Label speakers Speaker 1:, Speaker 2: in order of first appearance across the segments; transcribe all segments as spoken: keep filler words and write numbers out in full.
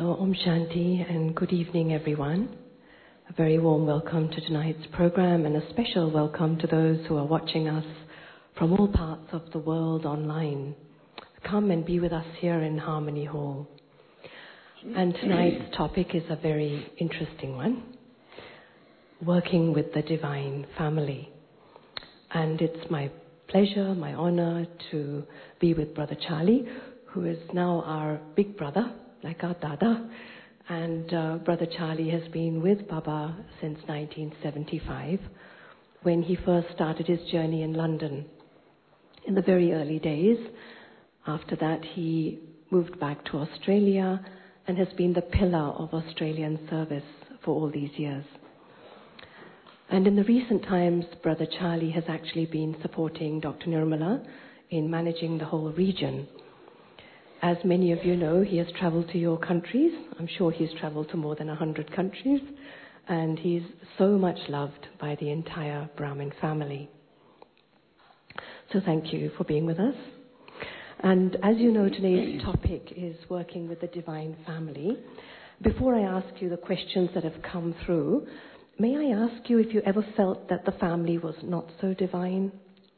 Speaker 1: So Om Shanti and good evening everyone. A very warm welcome to tonight's program and a special welcome to those who are watching us from all parts of the world online. Come and be with us here in Harmony Hall. And tonight's topic is a very interesting one. Working with the Divine Family. And it's my pleasure, my honor to be with Brother Charlie, who is now our big brother, like our Dada. And uh, Brother Charlie has been with Baba since nineteen seventy-five, when he first started his journey in London. In the very early days, after that he moved back to Australia and has been the pillar of Australian service for all these years. And in the recent times, Brother Charlie has actually been supporting Doctor Nirmala in managing the whole region. As many of you know, he has travelled to your countries. I'm sure he's travelled to more than a hundred countries. And he's so much loved by the entire Brahmin family. So thank you for being with us. And as you know, today's topic is working with the Divine Family. Before I ask you the questions that have come through, may I ask you if you ever felt that the family was not so divine?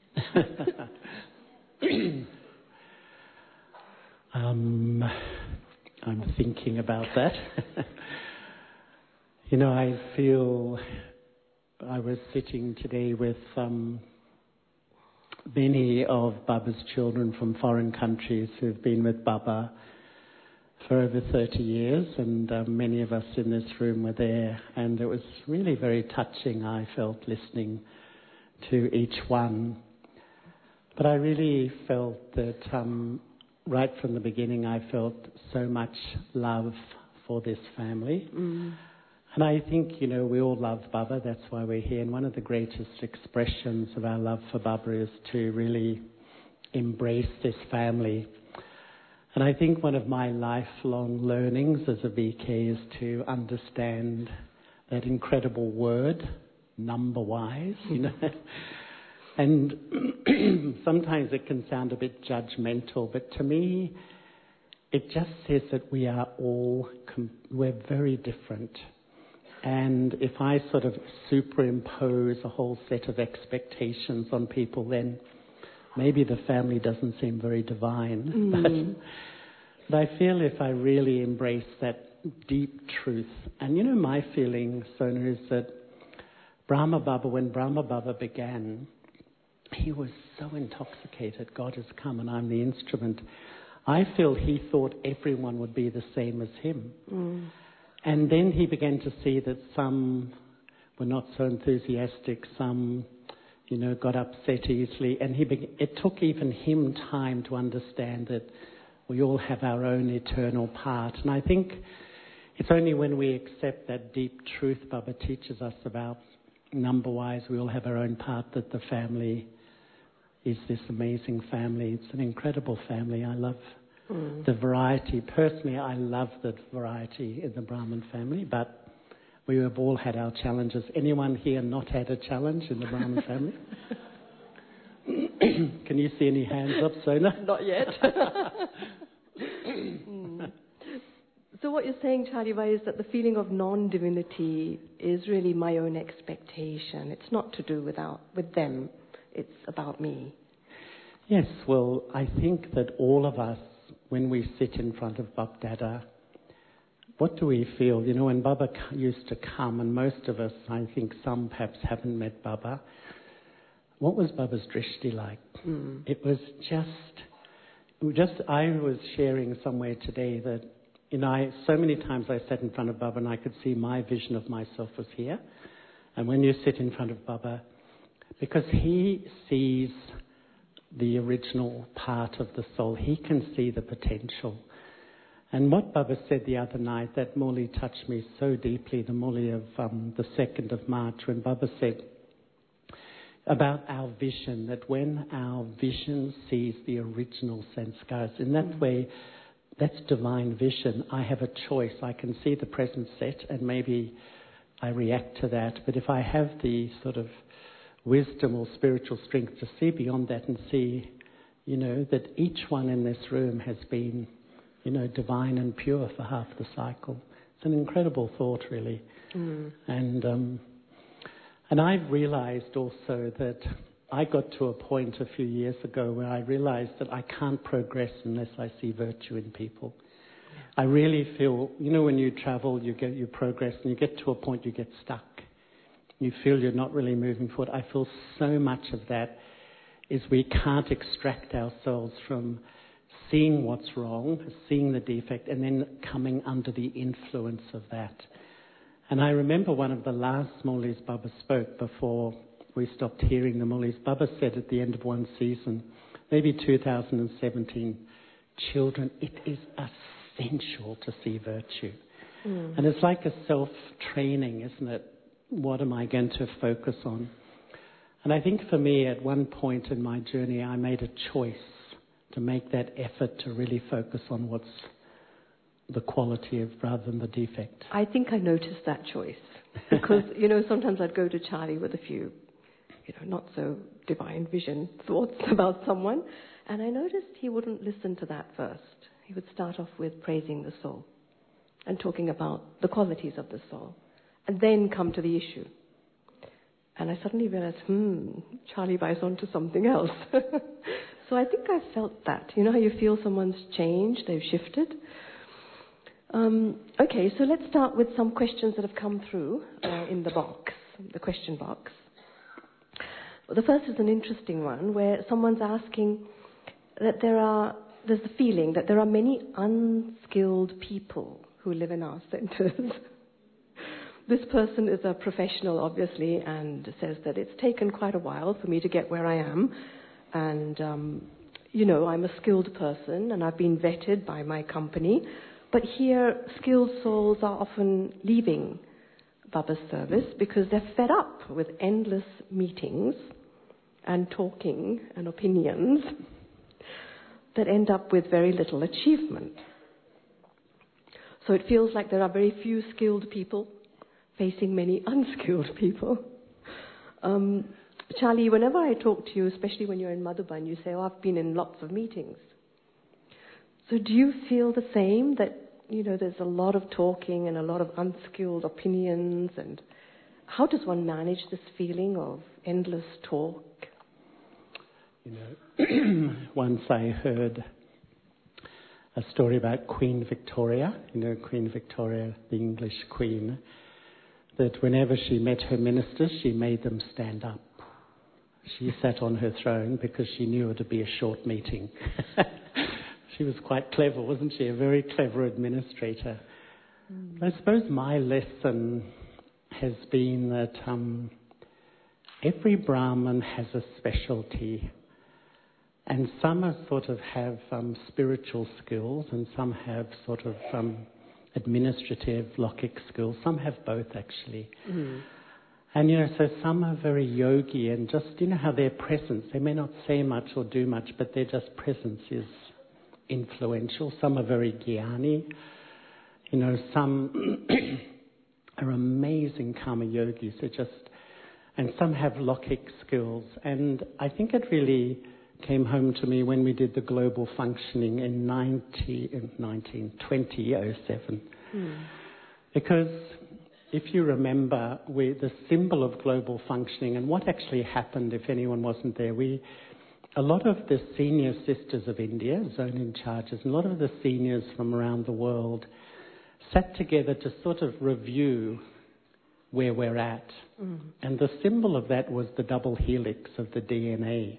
Speaker 2: um, I'm thinking about that. You know, I feel I was sitting today with um, many of Baba's children from foreign countries who've been with Baba for over thirty years, and uh, many of us in this room were there, and it was really very touching, I felt, listening to each one. But I really felt that um, right from the beginning I felt so much love for this family. Mm. And I think, you know, we all love Baba, that's why we're here, and one of the greatest expressions of our love for Baba is to really embrace this family. And I think one of my lifelong learnings as a V K is to understand that incredible word, number-wise, you know. And sometimes it can sound a bit judgmental, but to me, it just says that we are all, com- we're very different. And if I sort of superimpose a whole set of expectations on people, then maybe the family doesn't seem very divine. Mm. But, but I feel if I really embrace that deep truth, and you know my feeling, Sona, is that Brahma Baba, when Brahma Baba began, he was so intoxicated. God has come and I'm the instrument. I feel he thought everyone would be the same as him. Mm. And then he began to see that some were not so enthusiastic, some, you know, got upset easily. And he be- it took even him time to understand that we all have our own eternal part. And I think it's only when we accept that deep truth Baba teaches us about, number-wise, we all have our own part, that the family is this amazing family. It's an incredible family. I love mm. the variety. Personally, I love the variety in the Brahmin family, but we have all had our challenges. Anyone here not had a challenge in the Brahmin family? Can you see any hands up, Sona?
Speaker 1: Not yet. mm. So what you're saying, Charlie, is that the feeling of non-divinity is really my own expectation. It's not to do with, our, with them. It's about me.
Speaker 2: Yes, well, I think that all of us, when we sit in front of Bab Dada, what do we feel? You know, when Baba used to come, and most of us, I think some perhaps haven't met Baba, what was Baba's drishti like? Mm. It was just, just, I was sharing somewhere today that, you know, I, so many times I sat in front of Baba and I could see my vision of myself was here. And when you sit in front of Baba, because he sees the original part of the soul, he can see the potential. And what Baba said the other night, that Murli touched me so deeply, the Murli of um, the second of March, when Baba said about our vision, that when our vision sees the original sanskars, in that mm. way, that's divine vision. I have a choice. I can see the present set and maybe I react to that. But if I have the sort of wisdom or spiritual strength to see beyond that and see, you know, that each one in this room has been you know, divine and pure for half the cycle. It's an incredible thought, really. Mm. And um, and I've realized also that I got to a point a few years ago where I realized that I can't progress unless I see virtue in people. Yeah. I really feel, you know, when you travel, you get you progress, and you get to a point you get stuck. You feel you're not really moving forward. I feel so much of that is we can't extract ourselves from seeing what's wrong, seeing the defect, and then coming under the influence of that. And I remember one of the last Maulis Baba spoke before we stopped hearing the Maulis. Baba said at the end of one season, maybe two thousand seventeen, children, it is essential to see virtue. Mm. And it's like a self-training, isn't it? What am I going to focus on? And I think for me, at one point in my journey, I made a choice to make that effort to really focus on what's the quality of rather than the defect.
Speaker 1: I think I noticed that choice because, you know, sometimes I'd go to Charlie with a few, you know, not so divine vision thoughts about someone, and I noticed he wouldn't listen to that first. He would start off with praising the soul and talking about the qualities of the soul, and then come to the issue. And I suddenly realized, hmm, Charlie buys onto something else. So I think I felt that. You know how you feel someone's changed, they've shifted? Um, okay, so let's start with some questions that have come through uh, in the box, the question box. Well, the first is an interesting one where someone's asking that there are, there's the feeling that there are many unskilled people who live in our centres. This person is a professional, obviously, and says that it's taken quite a while for me to get where I am. And, um, you know, I'm a skilled person and I've been vetted by my company. But here, skilled souls are often leaving Baba's service because they're fed up with endless meetings and talking and opinions that end up with very little achievement. So it feels like there are very few skilled people facing many unskilled people. Um, Charlie, whenever I talk to you, especially when you're in Madhuban, you say, oh, I've been in lots of meetings. So do you feel the same, that, you know, there's a lot of talking and a lot of unskilled opinions? And how does one manage this feeling of endless talk?
Speaker 2: You know, once I heard a story about Queen Victoria, you know, Queen Victoria, the English Queen, that whenever she met her ministers, she made them stand up. She sat on her throne because she knew it would be a short meeting. She was quite clever, wasn't she? A very clever administrator. Mm. I suppose my lesson has been that um, every Brahmin has a specialty. And some are sort of have um, spiritual skills, and some have sort of um, administrative, logic skills. Some have both, actually. Mm. And, you know, so some are very yogi, and just, you know, how their presence, they may not say much or do much, but their just presence is influential. Some are very jnani. You know, some are amazing karma yogis. They're just, and some have logic skills. And I think it really came home to me when we did the global functioning in nineteen, nineteen, twenty oh seven. Mm. Because if you remember, we, the symbol of global functioning, and what actually happened, if anyone wasn't there, we, a lot of the senior sisters of India, zone in charges, and a lot of the seniors from around the world sat together to sort of review where we're at. Mm. And the symbol of that was the double helix of the D N A.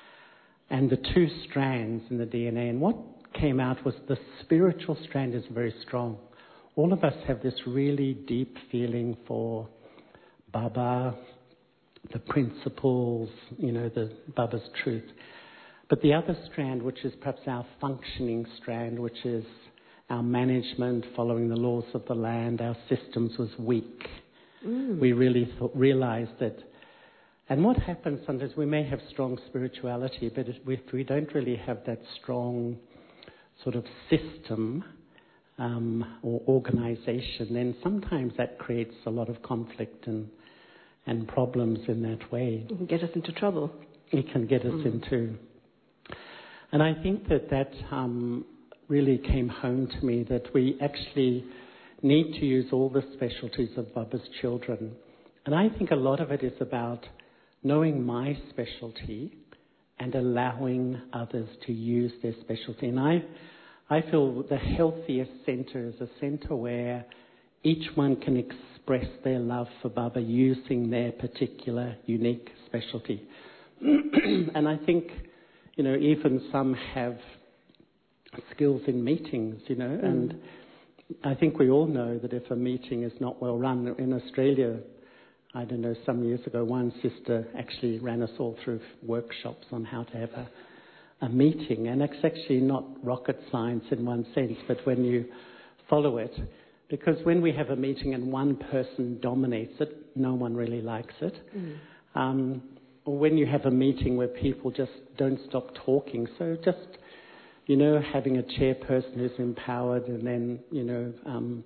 Speaker 2: And the two strands in the D N A. And what came out was the spiritual strand is very strong. All of us have this really deep feeling for Baba, the principles, you know, the Baba's truth. But the other strand, which is perhaps our functioning strand, which is our management, following the laws of the land, our systems, was weak. Mm. We really thought, realized that. And what happens sometimes, we may have strong spirituality, but if we don't really have that strong sort of system um, or organization, then sometimes that creates a lot of conflict and and problems in that way.
Speaker 1: It can get us into trouble.
Speaker 2: It can get us mm. into... And I think that that um, really came home to me, that we actually need to use all the specialties of Baba's children. And I think a lot of it is about knowing my specialty and allowing others to use their specialty. And I, I feel the healthiest centre is a centre where each one can express their love for Baba using their particular unique specialty. And I think, you know, even some have skills in meetings, you know, mm. and I think we all know that if a meeting is not well run, in Australia, I don't know, some years ago, one sister actually ran us all through workshops on how to have a, a meeting. And it's actually not rocket science in one sense, but when you follow it, because when we have a meeting and one person dominates it, no one really likes it. Mm. Um, or when you have a meeting where people just don't stop talking. So just, you know, having a chairperson who's empowered and then, you know, um,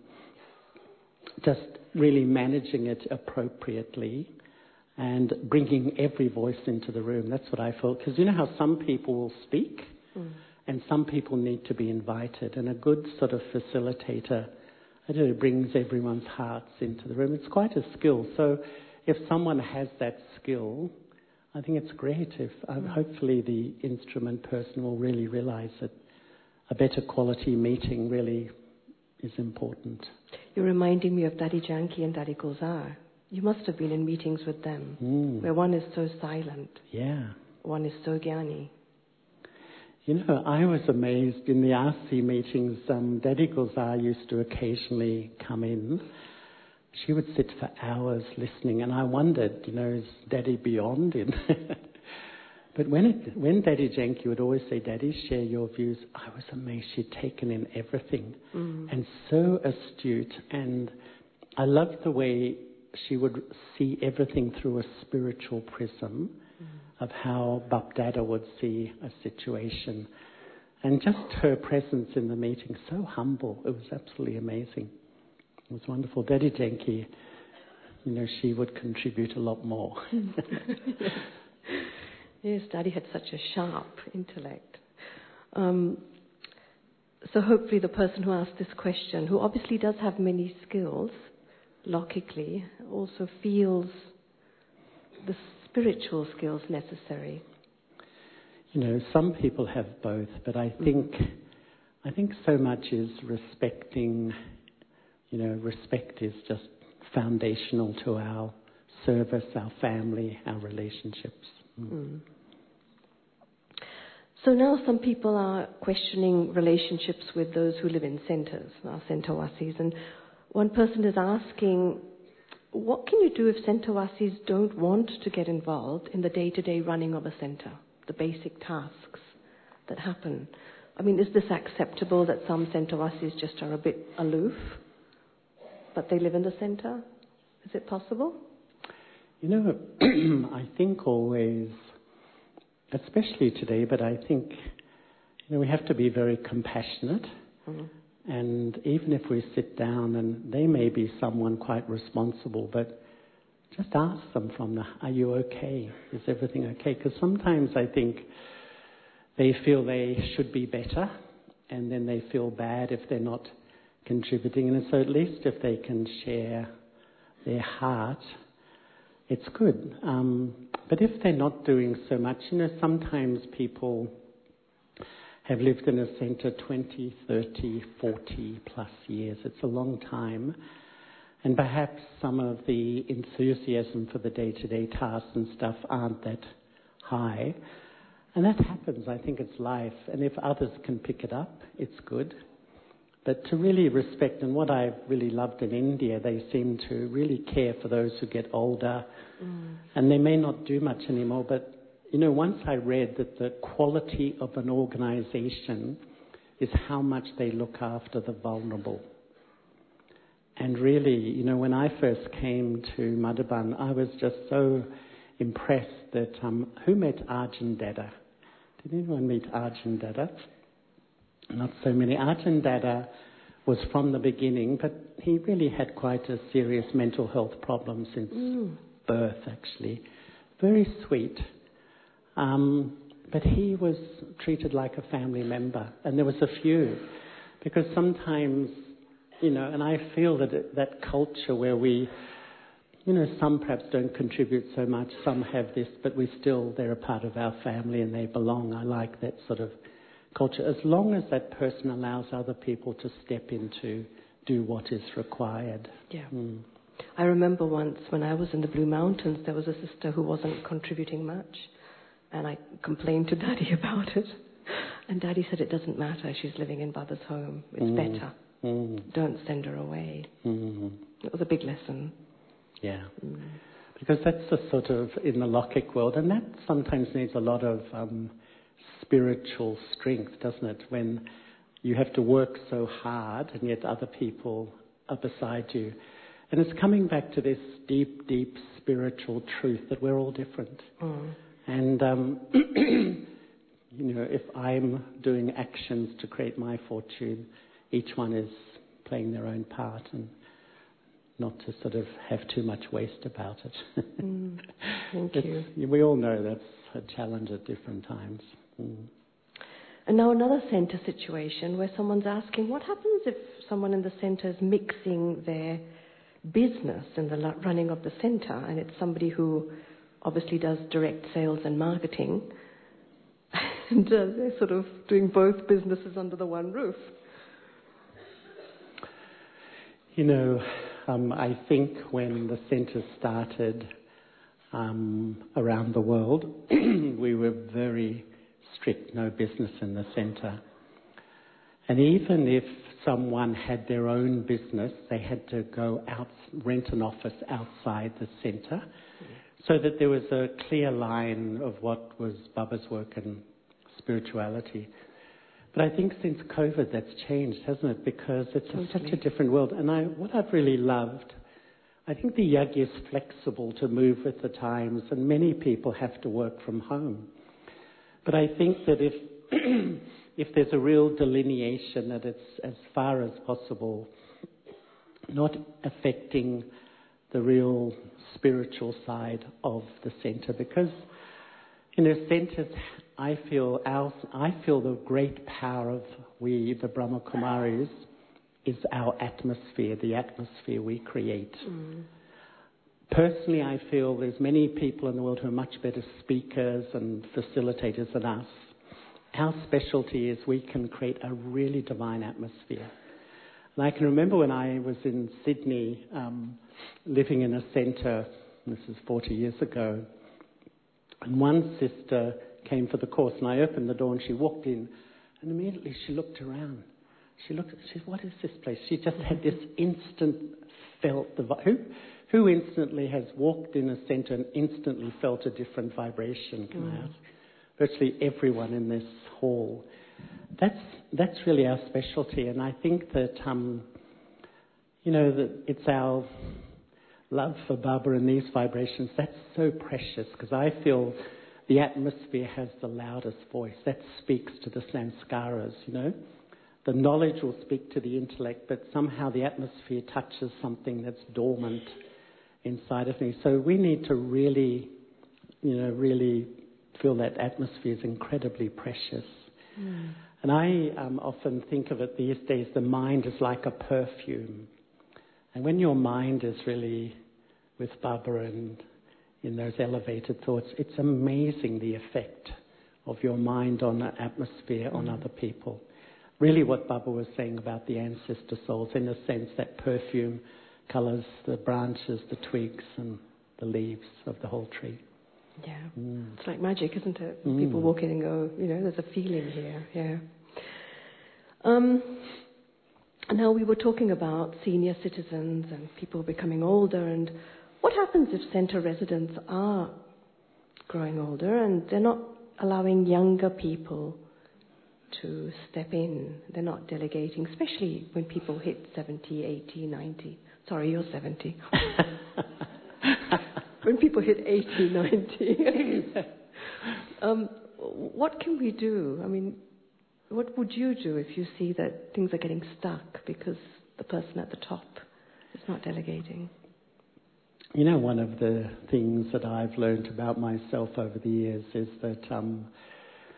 Speaker 2: just really managing it appropriately and bringing every voice into the room. That's what I felt. Because you know how some people will speak mm. and some people need to be invited. And a good sort of facilitator, I don't know, brings everyone's hearts into the room. It's quite a skill. So if someone has that skill, I think it's great if uh, mm. hopefully the instrument person will really realise that a better quality meeting really is important.
Speaker 1: You're reminding me of Daddy Janki and Daddy Gulzar. You must have been in meetings with them, mm. where one is so silent.
Speaker 2: Yeah.
Speaker 1: One is so Gyani.
Speaker 2: You know, I was amazed in the R C meetings. Um, Daddy Gulzar used to occasionally come in. She would sit for hours listening, and I wondered, you know, is Daddy beyond it? But when it, when Daddy Janki would always say, Daddy, share your views, I was amazed. She'd taken in everything mm. and so astute. And I loved the way she would see everything through a spiritual prism mm. of how Bap Dada would see a situation. And just her presence in the meeting, so humble. It was absolutely amazing. It was wonderful. Daddy Janki, you know, she would contribute a lot more.
Speaker 1: Yes. Yes, Daddy had such a sharp intellect. Um, so hopefully the person who asked this question, who obviously does have many skills, logically, also feels the spiritual skills necessary.
Speaker 2: You know, some people have both, but I think, mm. I think so much is respecting. You know, respect is just foundational to our service, our family, our relationships. Mm. Mm.
Speaker 1: So now some people are questioning relationships with those who live in centres, our centrewasis, and one person is asking, what can you do if centrewasis don't want to get involved in the day-to-day running of a centre, the basic tasks that happen? I mean, is this acceptable that some centrewasis just are a bit aloof, but they live in the centre? Is it possible?
Speaker 2: You know, I think always, especially today, but I think, you know, we have to be very compassionate. Mm-hmm. And even if we sit down and they may be someone quite responsible, but just ask them from the, are you okay? Is everything okay? Because sometimes I think they feel they should be better and then they feel bad if they're not contributing. And so at least if they can share their heart, it's good. Um, but if they're not doing so much, you know, sometimes people have lived in a centre twenty, thirty, forty plus years. It's a long time. And perhaps some of the enthusiasm for the day-to-day tasks and stuff aren't that high. And that happens. I think it's life. And if others can pick it up, it's good. But to really respect, and what I really loved in India, they seem to really care for those who get older. Mm. And they may not do much anymore, but, you know, once I read that the quality of an organisation is how much they look after the vulnerable. And really, you know, when I first came to Madhaban, I was just so impressed that, um, who met Arjun Dada? Did anyone meet Arjun Dada? Not so many. Arjun Dada was from the beginning, but he really had quite a serious mental health problem since mm. birth, actually. Very sweet. Um, but he was treated like a family member, and there was a few, because sometimes, you know, and I feel that it, that culture where we, you know, some perhaps don't contribute so much, some have this, but we still, they're a part of our family and they belong. I like that sort of culture, as long as that person allows other people to step in to do what is required.
Speaker 1: Yeah.
Speaker 2: Mm.
Speaker 1: I remember once when I was in the Blue Mountains, there was a sister who wasn't contributing much, and I complained to Daddy about it. And Daddy said, it doesn't matter, she's living in Baba's home, it's
Speaker 2: Mm.
Speaker 1: better.
Speaker 2: Mm.
Speaker 1: Don't send her away.
Speaker 2: Mm.
Speaker 1: It was a big lesson.
Speaker 2: Yeah.
Speaker 1: Mm.
Speaker 2: Because that's the sort of, in the Lokik world, and that sometimes needs a lot of um, spiritual strength, doesn't it? When you have to work so hard and yet other people are beside you. And it's coming back to this deep, deep spiritual truth that we're all different.
Speaker 1: Mm.
Speaker 2: And, um, you know, if I'm doing actions to create my fortune, each one is playing their own part, and not to sort of have too much waste about it.
Speaker 1: Mm. Thank you.
Speaker 2: We all know that's a challenge at different times. Mm.
Speaker 1: And now another centre situation where someone's asking, what happens if someone in the centre is mixing their business in the running of the centre, and it's somebody who obviously does direct sales and marketing, and uh, they're sort of doing both businesses under the one roof?
Speaker 2: You know, um, I think when the centre started um, around the world, we were very strict, no business in the centre. And even if someone had their own business, they had to go out, rent an office outside the centre, so that there was a clear line of what was Baba's work and spirituality. But I think since COVID that's changed, hasn't it? Because it's
Speaker 1: Totally.
Speaker 2: such a different world. And I, what I've really loved, I think the Yagi is flexible to move with the times, and many people have to work from home. But I think that if if there's a real delineation, that it's as far as possible not affecting the real spiritual side of the centre, because you know centres, I feel our, I feel the great power of we, the Brahma Kumaris, is our atmosphere, the atmosphere we create. Mm. Personally, I feel there's many people in the world who are much better speakers and facilitators than us. Our specialty is we can create a really divine atmosphere. And I can remember when I was in Sydney, um, living in a centre, this is forty years ago, and one sister came for the course, and I opened the door and she walked in, and immediately she looked around. She looked, she said, what is this place? She just had this instant felt, the who, who instantly has walked in a centre and instantly felt a different vibration? Can mm. I ask? Virtually everyone in this hall. That's that's really our specialty, and I think that um, you know that it's our love for Baba and these vibrations that's so precious, because I feel the atmosphere has the loudest voice that speaks to the sanskaras. You know, the knowledge will speak to the intellect, but somehow the atmosphere touches something that's dormant inside of me. So we need to really, you know, really feel that atmosphere is incredibly precious. Mm. And I um, often think of it these days, the mind is like a perfume. And when your mind is really with Baba and in those elevated thoughts, it's amazing the effect of your mind on the atmosphere, mm. on other people. Really what Baba was saying about the ancestor souls, in a sense that perfume colours the branches, the twigs and the leaves of the whole tree.
Speaker 1: Yeah,
Speaker 2: mm.
Speaker 1: It's like magic, isn't it?
Speaker 2: Mm.
Speaker 1: People walk in and go, you know, there's a feeling here, yeah. Um, now we were talking about senior citizens and people becoming older, and what happens if centre residents are growing older and they're not allowing younger people to step in? They're not delegating, especially when people hit seventy, eighty, ninety. Sorry, you're seventy. When people hit eighty, ninety, um, what can we do? I mean, what would you do if you see that things are getting stuck because the person at the top is not delegating?
Speaker 2: You know, one of the things that I've learned about myself over the years is that um,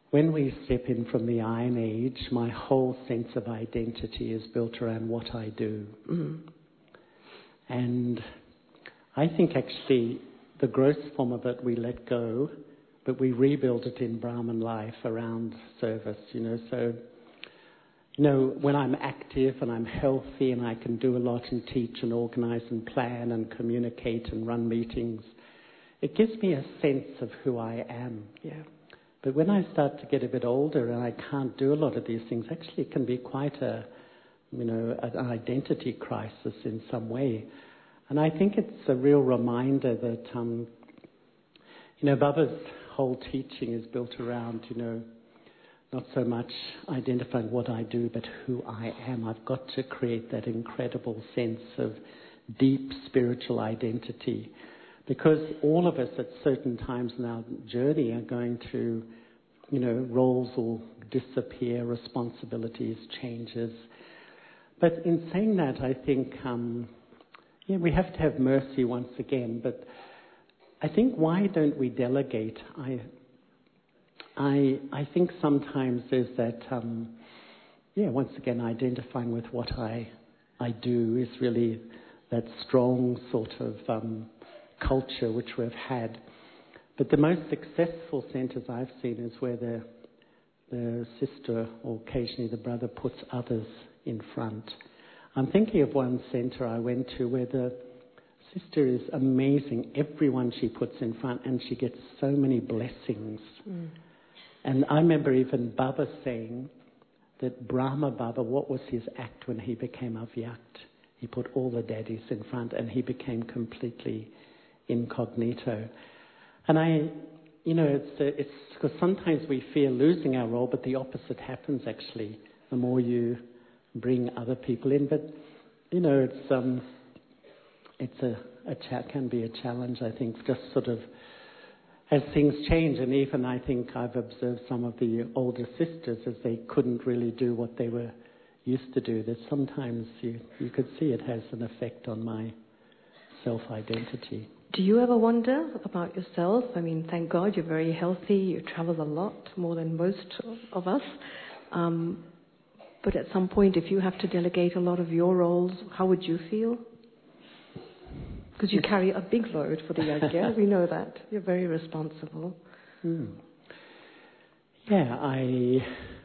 Speaker 2: when we step in from the Iron Age, my whole sense of identity is built around what I do.
Speaker 1: Mm.
Speaker 2: And I think actually the gross form of it we let go, but we rebuild it in Brahman life around service, you know. So, you know, when I'm active and I'm healthy and I can do a lot and teach and organize and plan and communicate and run meetings, it gives me a sense of who I am.
Speaker 1: Yeah.
Speaker 2: But when I start to get a bit older and I can't do a lot of these things, actually it can be quite a, you know, an identity crisis in some way. And I think it's a real reminder that, um, you know, Baba's whole teaching is built around, you know, not so much identifying what I do, but who I am. I've got to create that incredible sense of deep spiritual identity. Because all of us at certain times in our journey are going through, you know, roles will disappear, responsibilities, changes. But in saying that, I think, um, yeah, we have to have mercy once again. But I think, why don't we delegate? I, I, I think sometimes there's that, um, yeah, once again, identifying with what I, I do is really that strong sort of um, culture which we've had. But the most successful centres I've seen is where the the sister or occasionally the brother puts others in front. I'm thinking of one centre I went to where the sister is amazing. Everyone she puts in front, and she gets so many blessings. Mm. And I remember even Baba saying that Brahma Baba, what was his act when he became Avyakt? He put all the daddies in front and he became completely incognito. And I, you know, it's uh, it's because sometimes we fear losing our role, but the opposite happens actually. The more you bring other people in, but you know, it's um, it's a, a cha- can be a challenge. I think just sort of as things change, and even I think I've observed some of the older sisters as they couldn't really do what they were used to do. That sometimes you you could see it has an effect on my self-identity.
Speaker 1: Do you ever wonder about yourself? I mean, thank God you're very healthy. You travel a lot, more than most of us. Um, but at some point, if you have to delegate a lot of your roles, how would you feel? Because you carry a big load for the Yajna. We know that. You're very responsible.
Speaker 2: Hmm. Yeah, I,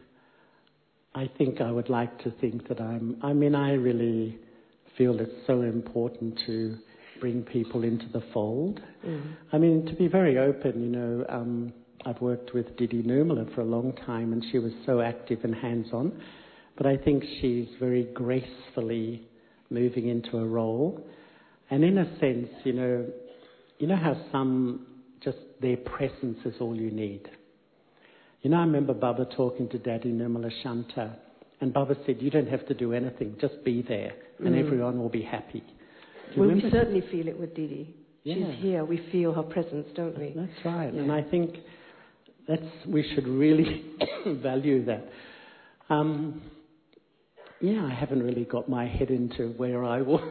Speaker 2: I think I would like to think that I'm... I mean, I really feel it's so important to bring people into the fold. Mm. I mean, to be very open, you know, um, I've worked with Didi Nirmala for a long time, and she was so active and hands-on, but I think she's very gracefully moving into a role. And in a sense, you know, you know how some, just their presence is all you need. You know, I remember Baba talking to Daddy Nirmala Shanta, and Baba said, you don't have to do anything, just be there, and mm. everyone will be happy.
Speaker 1: Well, we certainly feel it with Didi.
Speaker 2: Yeah.
Speaker 1: She's here. We feel her presence, don't we?
Speaker 2: That's right.
Speaker 1: Yeah.
Speaker 2: And I think that's we should really value that. Um, yeah, I haven't really got my head into where I was.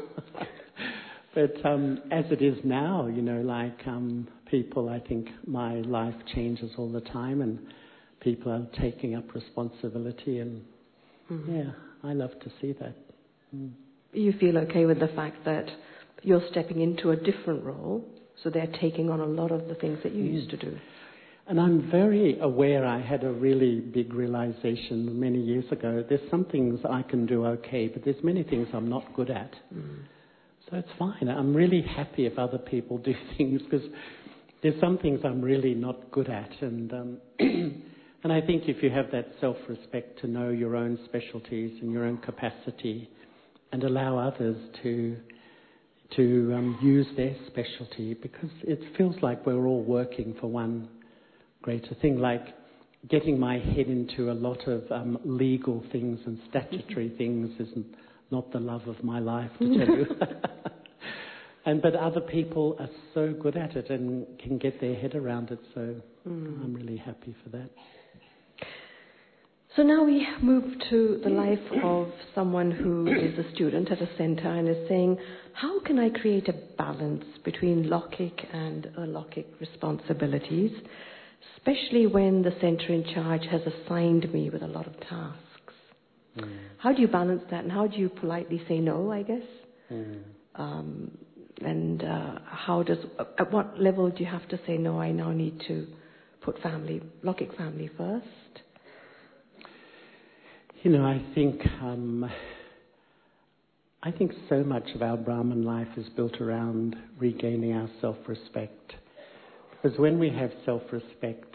Speaker 2: But um, as it is now, you know, like um, people, I think my life changes all the time, and people are taking up responsibility, and mm. yeah, I love to see that. Mm.
Speaker 1: You feel okay with the fact that you're stepping into a different role, so they're taking on a lot of the things that you mm. used to do.
Speaker 2: And I'm very aware, I had a really big realization many years ago, there's some things I can do okay, but there's many things I'm not good at. Mm. So it's fine. I'm really happy if other people do things, because there's some things I'm really not good at. And um, and I think if you have that self-respect to know your own specialties and your own capacity, and allow others to to um, use their specialty, because it feels like we're all working for one greater thing, like getting my head into a lot of um, legal things and statutory things isn't not the love of my life, to tell you. And but other people are so good at it and can get their head around it, so mm. I'm really happy for that.
Speaker 1: So now we move to the life of someone who is a student at a centre and is saying, how can I create a balance between Lokik and alokik responsibilities? especially when the center in charge has assigned me with a lot of tasks.
Speaker 2: Mm.
Speaker 1: How do you balance that, and how do you politely say no, I guess?
Speaker 2: Mm.
Speaker 1: Um, and uh, how does, at what level do you have to say, no, I now need to put family, Lokik family first?
Speaker 2: You know, I think um, I think so much of our Brahman life is built around regaining our self-respect. Because when we have self-respect,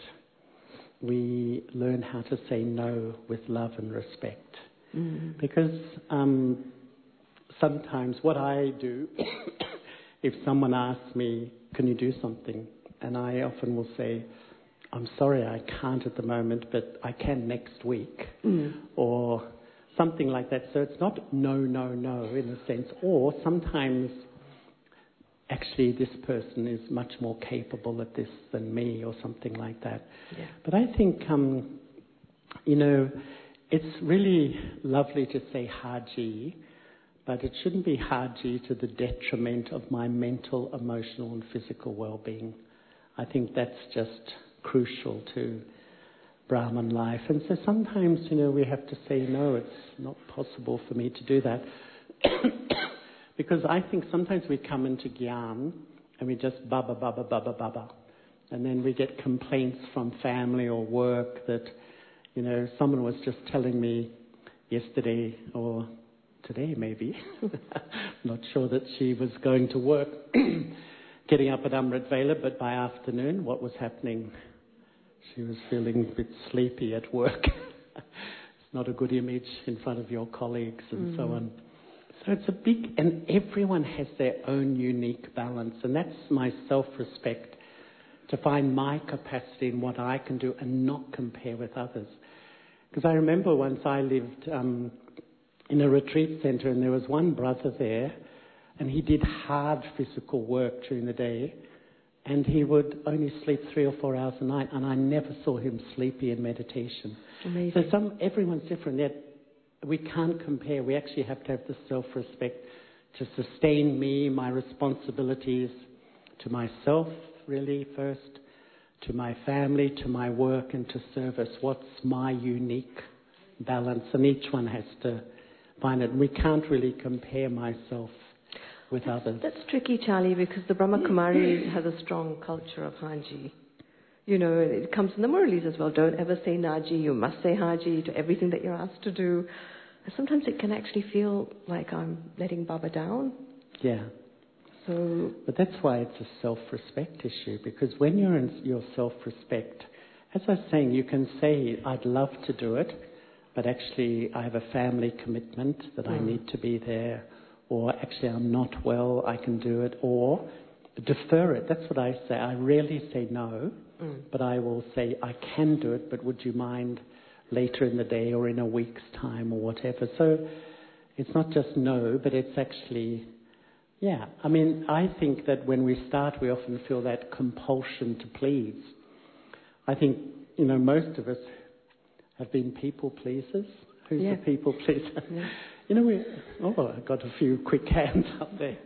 Speaker 2: we learn how to say no with love and respect.
Speaker 1: Mm.
Speaker 2: Because um, sometimes what I do, if someone asks me, can you do something? And I often will say, I'm sorry, I can't at the moment, but I can next week.
Speaker 1: Mm.
Speaker 2: Or something like that. So it's not no, no, no in a sense. Or sometimes actually this person is much more capable at this than me or something like that.
Speaker 1: Yeah.
Speaker 2: But I think, um, you know, it's really lovely to say Haji, but it shouldn't be Haji to the detriment of my mental, emotional and physical well-being. I think that's just crucial to Brahman life. And so sometimes, you know, we have to say, no, it's not possible for me to do that. Because I think sometimes we come into Gyan and we just baba, baba, baba, baba. And then we get complaints from family or work that, you know, someone was just telling me yesterday or today maybe, not sure that she was going to work, getting up at Amrit Vela, but by afternoon, what was happening? She was feeling a bit sleepy at work. It's not a good image in front of your colleagues and mm. so on. So it's a big, and everyone has their own unique balance, and that's my self-respect, to find my capacity in what I can do and not compare with others. Because I remember once I lived um, in a retreat centre, and there was one brother there, and he did hard physical work during the day, and he would only sleep three or four hours a night, and I never saw him sleepy in meditation.
Speaker 1: Amazing.
Speaker 2: So some everyone's different. Yet we can't compare. We actually have to have the self-respect to sustain me, my responsibilities to myself, really first, to my family, to my work, and to service. What's my unique balance? And each one has to find it. We can't really compare myself with
Speaker 1: that's,
Speaker 2: others.
Speaker 1: That's tricky, Charlie, because the Brahma Kumari has a strong culture of Haji. You know, it comes in the Murlis as well. Don't ever say Naji. You must say Haji to everything that you're asked to do. And sometimes it can actually feel like I'm letting Baba down.
Speaker 2: Yeah.
Speaker 1: So,
Speaker 2: but that's why it's a self-respect issue, because when you're in your self-respect, as I was saying, you can say, I'd love to do it, but actually I have a family commitment that mm. I need to be there, or actually I'm not well, I can do it, or defer it. That's what I say. I rarely say no, mm. but I will say, I can do it, but would you mind later in the day or in a week's time or whatever. So it's not just no, but it's actually, yeah. I mean, I think that when we start, we often feel that compulsion to please. I think, you know, most of us have been people pleasers. Who's
Speaker 1: yeah.
Speaker 2: the people pleaser?
Speaker 1: Yeah.
Speaker 2: You know, we, oh, I got a few quick hands up there.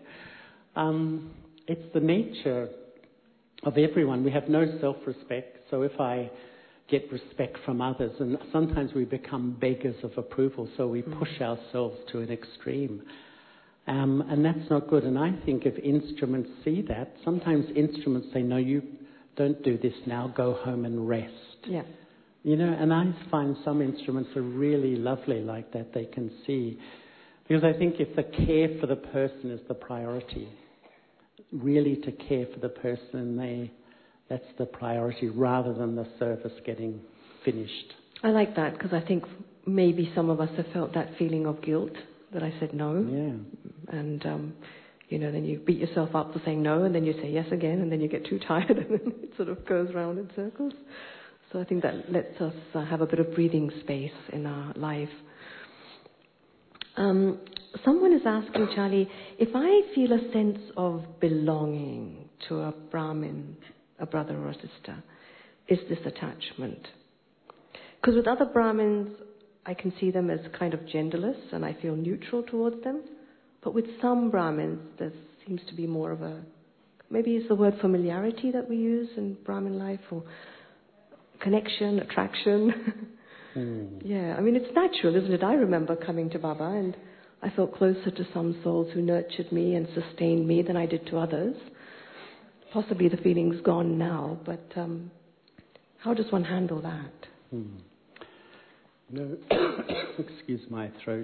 Speaker 2: Um, it's the nature of everyone. We have no self-respect. So if I get respect from others, and sometimes we become beggars of approval, so we mm. push ourselves to an extreme. Um, and that's not good. And I think if instruments see that, sometimes instruments say, no, you don't do this now, go home and rest.
Speaker 1: Yeah.
Speaker 2: You know, and I find some instruments are really lovely like that, they can see. Because I think if the care for the person is the priority, really to care for the person, they, that's the priority rather than the service getting finished.
Speaker 1: I like that, because I think maybe some of us have felt that feeling of guilt that I said no.
Speaker 2: Yeah.
Speaker 1: And, um, you know, then you beat yourself up for saying no, and then you say yes again, and then you get too tired, and then it sort of goes round in circles. So I think that lets us uh, have a bit of breathing space in our life. Um, someone is asking, Charlie, if I feel a sense of belonging to a Brahmin, a brother or a sister, is this attachment? Because with other Brahmins, I can see them as kind of genderless and I feel neutral towards them. But with some Brahmins, there seems to be more of a, maybe it's the word familiarity that we use in Brahmin life, or connection, attraction.
Speaker 2: Mm.
Speaker 1: Yeah, I mean, it's natural, isn't it? I remember coming to Baba and I felt closer to some souls who nurtured me and sustained me than I did to others. Possibly the feeling's gone now, but um, how does one handle that?
Speaker 2: Mm. No, excuse my throat.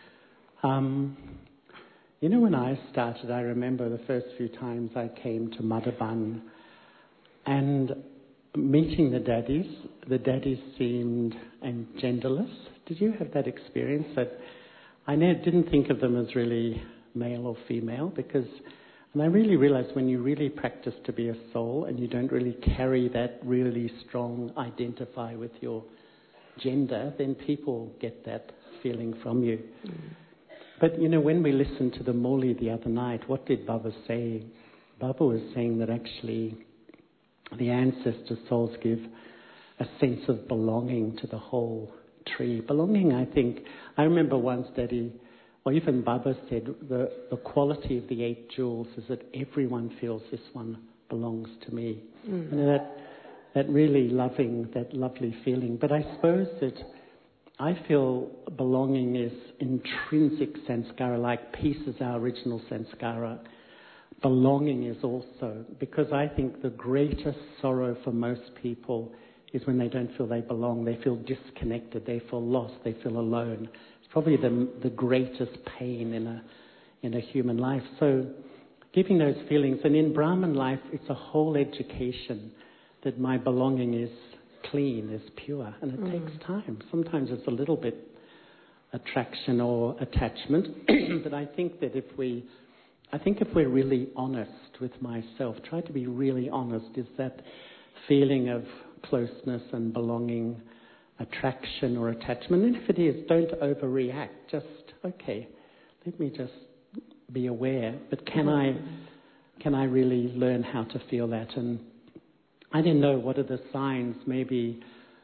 Speaker 2: Um, you know, when I started, I remember the first few times I came to Madhaban and meeting the daddies, the daddies seemed and genderless. Did you have that experience? That I ne- didn't think of them as really male or female because, and I really realized when you really practice to be a soul and you don't really carry that really strong identify with your gender, then people get that feeling from you. Mm. But, you know, when we listened to the Moli the other night, what did Baba say? Baba was saying that actually the ancestor souls give a sense of belonging to the whole tree. Belonging, I think, I remember once Daddy, or even Baba said, the, the quality of the eight jewels is that everyone feels this one belongs to me. Mm. You know, that, that really loving, that lovely feeling. But I suppose that I feel belonging is intrinsic sanskara, like peace is our original sanskara. Belonging is also, because I think the greatest sorrow for most people is when they don't feel they belong. They feel disconnected, they feel lost, they feel alone. It's probably the the greatest pain in a in a human life. So giving those feelings, and in Brahman life, it's a whole education that my belonging is clean, is pure, and it mm. takes time. Sometimes it's a little bit attraction or attachment, but I think that if we I think if we're really honest with myself, try to be really honest, is that feeling of closeness and belonging, attraction or attachment. And if it is, don't overreact. Just, okay, let me just be aware. But can I, can I really learn how to feel that? And I didn't know what are the signs. Maybe,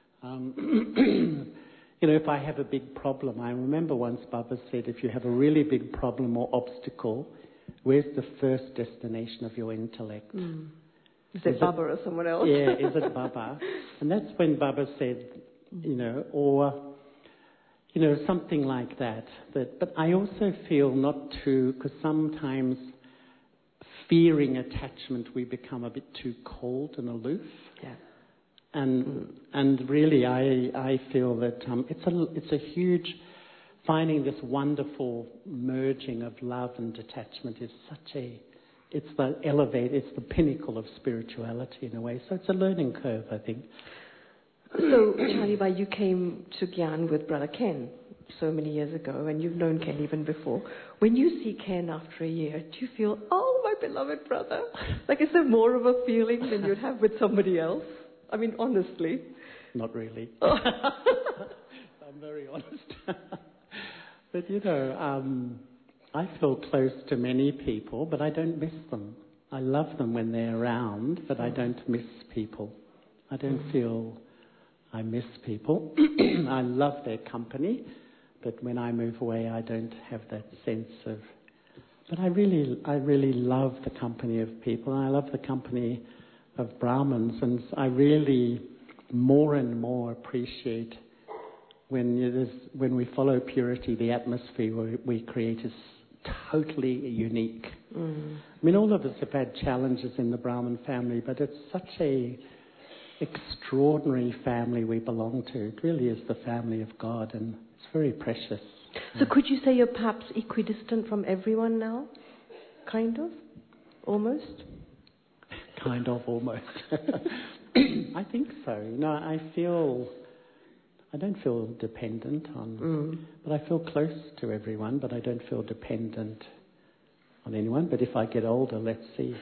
Speaker 2: um, you know, if I have a big problem. I remember once Baba said, if you have a really big problem or obstacle, where's the first destination of your intellect? Mm.
Speaker 1: Is it is Baba it, or someone else?
Speaker 2: Yeah, is it Baba? And that's when Baba said, you know, or, you know, something like that. That, but I also feel not to, because sometimes fearing attachment, we become a bit too cold and aloof.
Speaker 1: Yeah.
Speaker 2: And mm. and really, I I feel that um, it's a it's a huge. Finding this wonderful merging of love and detachment is such a, it's the elevate, it's the pinnacle of spirituality in a way. So it's a learning curve, I think.
Speaker 1: So, Chalibai, you came to Gyan with Brother Ken so many years ago, and you've known Ken even before. When you see Ken after a year, do you feel, oh, my beloved brother? Like, is there more of a feeling than you'd have with somebody else? I mean, honestly.
Speaker 2: Not really. I'm very honest. But, you know, um, I feel close to many people, but I don't miss them. I love them when they're around, but I don't miss people. I don't mm. feel I miss people. I love their company, but when I move away, I don't have that sense of... But I really, I really love the company of people, and I love the company of Brahmins, and I really more and more appreciate when it is, when we follow purity, the atmosphere we, we create is totally unique. Mm. I mean, all of us have had challenges in the Brahmin family, but it's such a extraordinary family we belong to. It really is the family of God, and it's very precious.
Speaker 1: So could you say you're perhaps equidistant from everyone now? Kind of? Almost?
Speaker 2: Kind of, almost. I think so. You know, I feel... I don't feel dependent on, mm. but I feel close to everyone, but I don't feel dependent on anyone. But if I get older, let's see.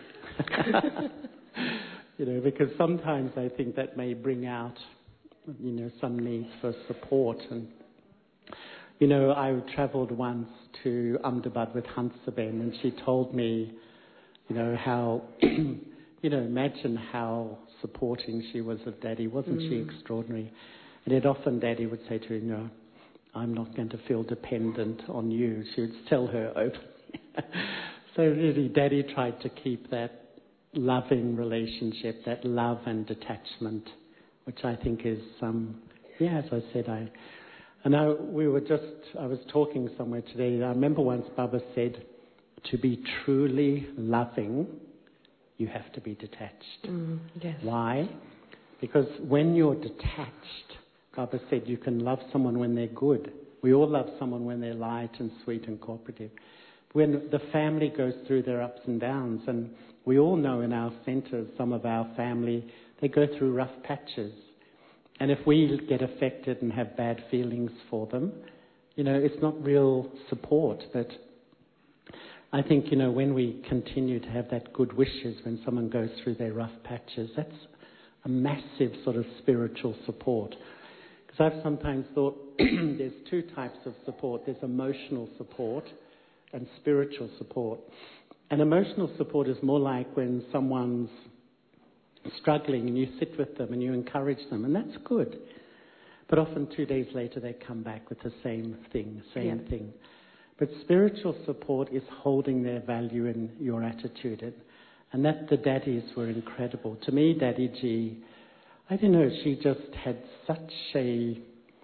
Speaker 2: You know, because sometimes I think that may bring out, you know, some needs for support. And, you know, I travelled once to Ahmedabad with Hansaben, and she told me, you know, how, you know, imagine how supporting she was of Daddy. Wasn't mm. she extraordinary? And yet often Daddy would say to her, no, I'm not going to feel dependent on you. She would tell her openly. So really Daddy tried to keep that loving relationship, that love and detachment which I think is, um, yeah, as I said, I, and I, we were just, I was talking somewhere today, I remember once Baba said, to be truly loving, you have to be detached.
Speaker 1: Mm, yes.
Speaker 2: Why? Because when you're detached, Baba said you can love someone when they're good. We all love someone when they're light and sweet and cooperative. When the family goes through their ups and downs, and we all know in our centres, some of our family, they go through rough patches. And if we get affected and have bad feelings for them, you know, it's not real support. But I think, you know, when we continue to have that good wishes when someone goes through their rough patches, that's a massive sort of spiritual support. Because I've sometimes thought there's two types of support. There's emotional support and spiritual support. And emotional support is more like when someone's struggling and you sit with them and you encourage them, and that's good. But often two days later they come back with the same thing, same
Speaker 1: yeah.
Speaker 2: thing. But spiritual support is holding their value in your attitude. And, and that the daddies were incredible. To me, Daddy G, I don't know, she just had such a...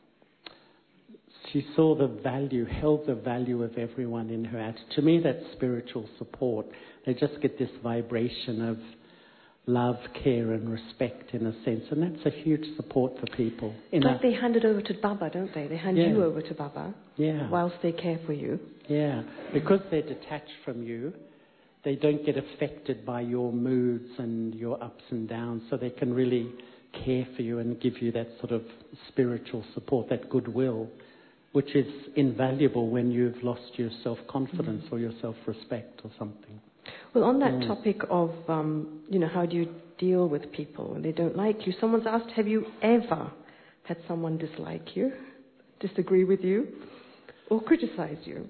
Speaker 2: She saw the value, held the value of everyone in her attitude. To me, that's spiritual support. They just get this vibration of love, care and respect in a sense. And that's a huge support for people.
Speaker 1: It's like
Speaker 2: a,
Speaker 1: they hand it over to Baba, don't they? They hand
Speaker 2: yeah.
Speaker 1: you over to Baba
Speaker 2: yeah.
Speaker 1: whilst they care for you.
Speaker 2: Yeah. Because they're detached from you, they don't get affected by your moods and your ups and downs. So they can really care for you and give you that sort of spiritual support, that goodwill, which is invaluable when you've lost your self-confidence mm. or your self-respect or something.
Speaker 1: Well, on that
Speaker 2: mm.
Speaker 1: topic of, um, you know, how do you deal with people when they don't like you, someone's asked, have you ever had someone dislike you, disagree with you, or criticize you?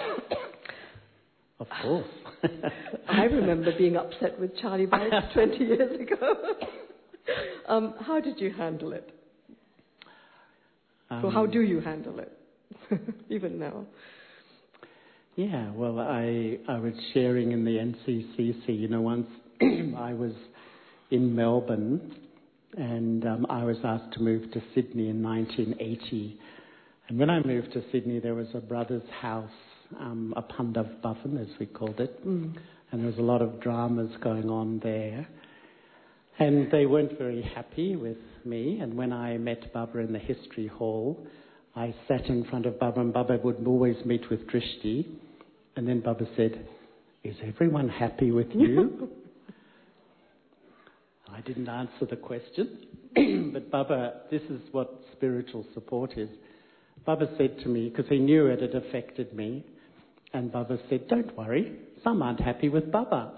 Speaker 2: Of course.
Speaker 1: I remember being upset with Charlie Bites twenty years ago. um, how did you handle it? Um, or how do you handle it? Even now.
Speaker 2: Yeah, well, I I was sharing in the N C C C. You know, once I was in Melbourne, and um, I was asked to move to Sydney in nineteen eighty. And when I moved to Sydney, there was a brother's house, um, a Pandav Bhavan, as we called it, mm. and there was a lot of dramas going on there. And they weren't very happy with me. And when I met Baba in the history hall, I sat in front of Baba, and Baba would always meet with Drishti. And then Baba said, is everyone happy with you? I didn't answer the question. But Baba, this is what spiritual support is. Baba said to me, because he knew it had affected me, and Baba said, don't worry, some aren't happy with Baba.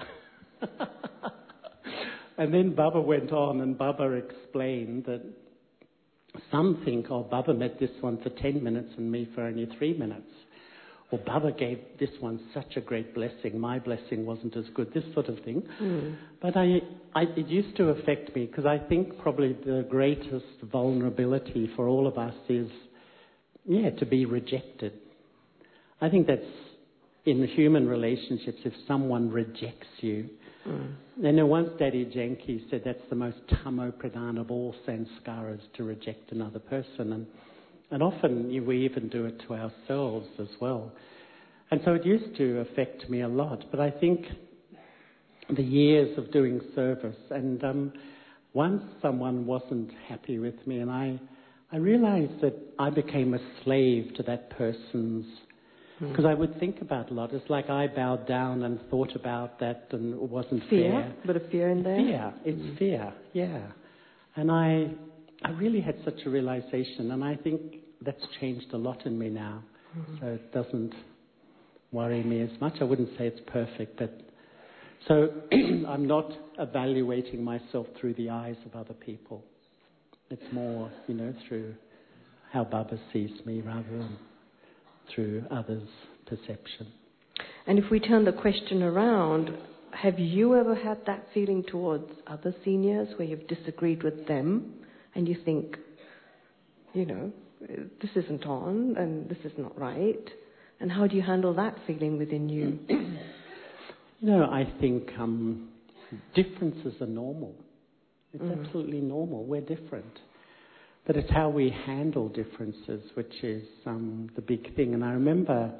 Speaker 2: And then Baba went on, and Baba explained that some think, oh, Baba met this one for ten minutes and me for only three minutes. Or Baba gave this one such a great blessing, my blessing wasn't as good, this sort of thing. Mm. But I, I, it used to affect me, because I think probably the greatest vulnerability for all of us is, yeah, to be rejected. I think that's in human relationships, if someone rejects you. Mm. You know, once Daddy Janki said that's the most tamo pradhan of all sanskaras, to reject another person. And And often we even do it to ourselves as well. And so it used to affect me a lot. But I think the years of doing service, and um, once someone wasn't happy with me, and I, I realised that I became a slave to that person's, because mm. I would think about a lot. It's like I bowed down and thought about that, and it wasn't
Speaker 1: fear,
Speaker 2: fair.
Speaker 1: Bit of fear in there?
Speaker 2: Fear, it's mm. fear, yeah. And I... I really had such a realization, and I think that's changed a lot in me now. Mm-hmm. So it doesn't worry me as much. I wouldn't say it's perfect, but so I'm not evaluating myself through the eyes of other people. It's more, you know, through how Baba sees me rather than through others' perception.
Speaker 1: And if we turn the question around, have you ever had that feeling towards other seniors where you've disagreed with them? And you think, you know, this isn't on and this is not right. And how do you handle that feeling within you?
Speaker 2: You know, I think um, differences are normal. It's
Speaker 1: Mm.
Speaker 2: absolutely normal. We're different. But it's how we handle differences, which is um, the big thing. And I remember,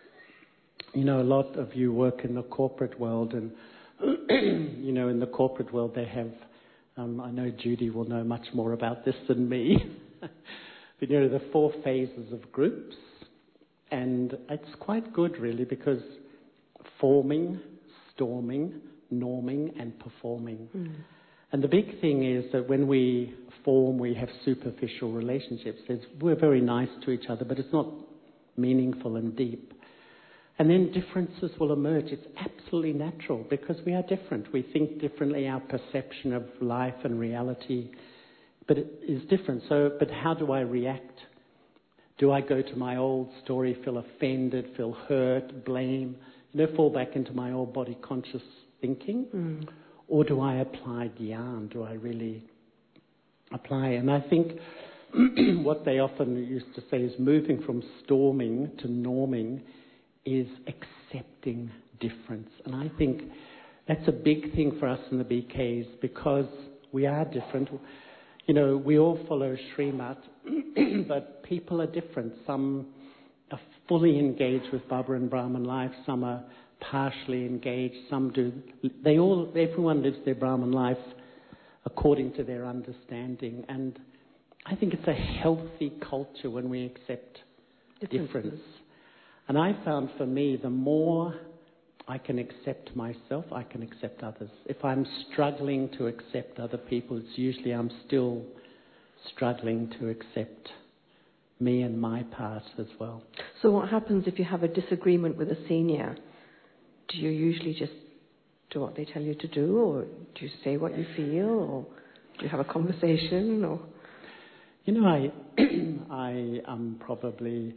Speaker 2: you know, a lot of you work in the corporate world, and, you know, in the corporate world they have, um, I know Judy will know much more about this than me, but, you know, the four phases of groups. And it's quite good, really, because forming, storming, norming, and performing. Mm. And the big thing is that when we form, we have superficial relationships. There's, we're very nice to each other, but it's not meaningful and deep. And then differences will emerge. It's absolutely natural because we are different. We think differently. Our perception of life and reality, but it is different. So, but how do I react? Do I go to my old story, feel offended, feel hurt, blame, you know, fall back into my old body conscious thinking? Mm. Or do I apply Gyan? Do I really apply? And I think what they often used to say is moving from storming to norming is accepting difference. And I think that's a big thing for us in the B Ks because we are different. You know, we all follow Srimat, but people are different. Some are fully engaged with Baba and Brahman life. Some are partially engaged. Some do. They all. Everyone lives their Brahman life according to their understanding. And I think it's a healthy culture when we accept difference. And I found for me, the more I can accept myself, I can accept others. If I'm struggling to accept other people, it's usually I'm still struggling to accept me and my part as well.
Speaker 1: So what happens if you have a disagreement with a senior? Do you usually just do what they tell you to do, or do you say what you feel, or do you have a conversation? Or
Speaker 2: you know, I I am probably,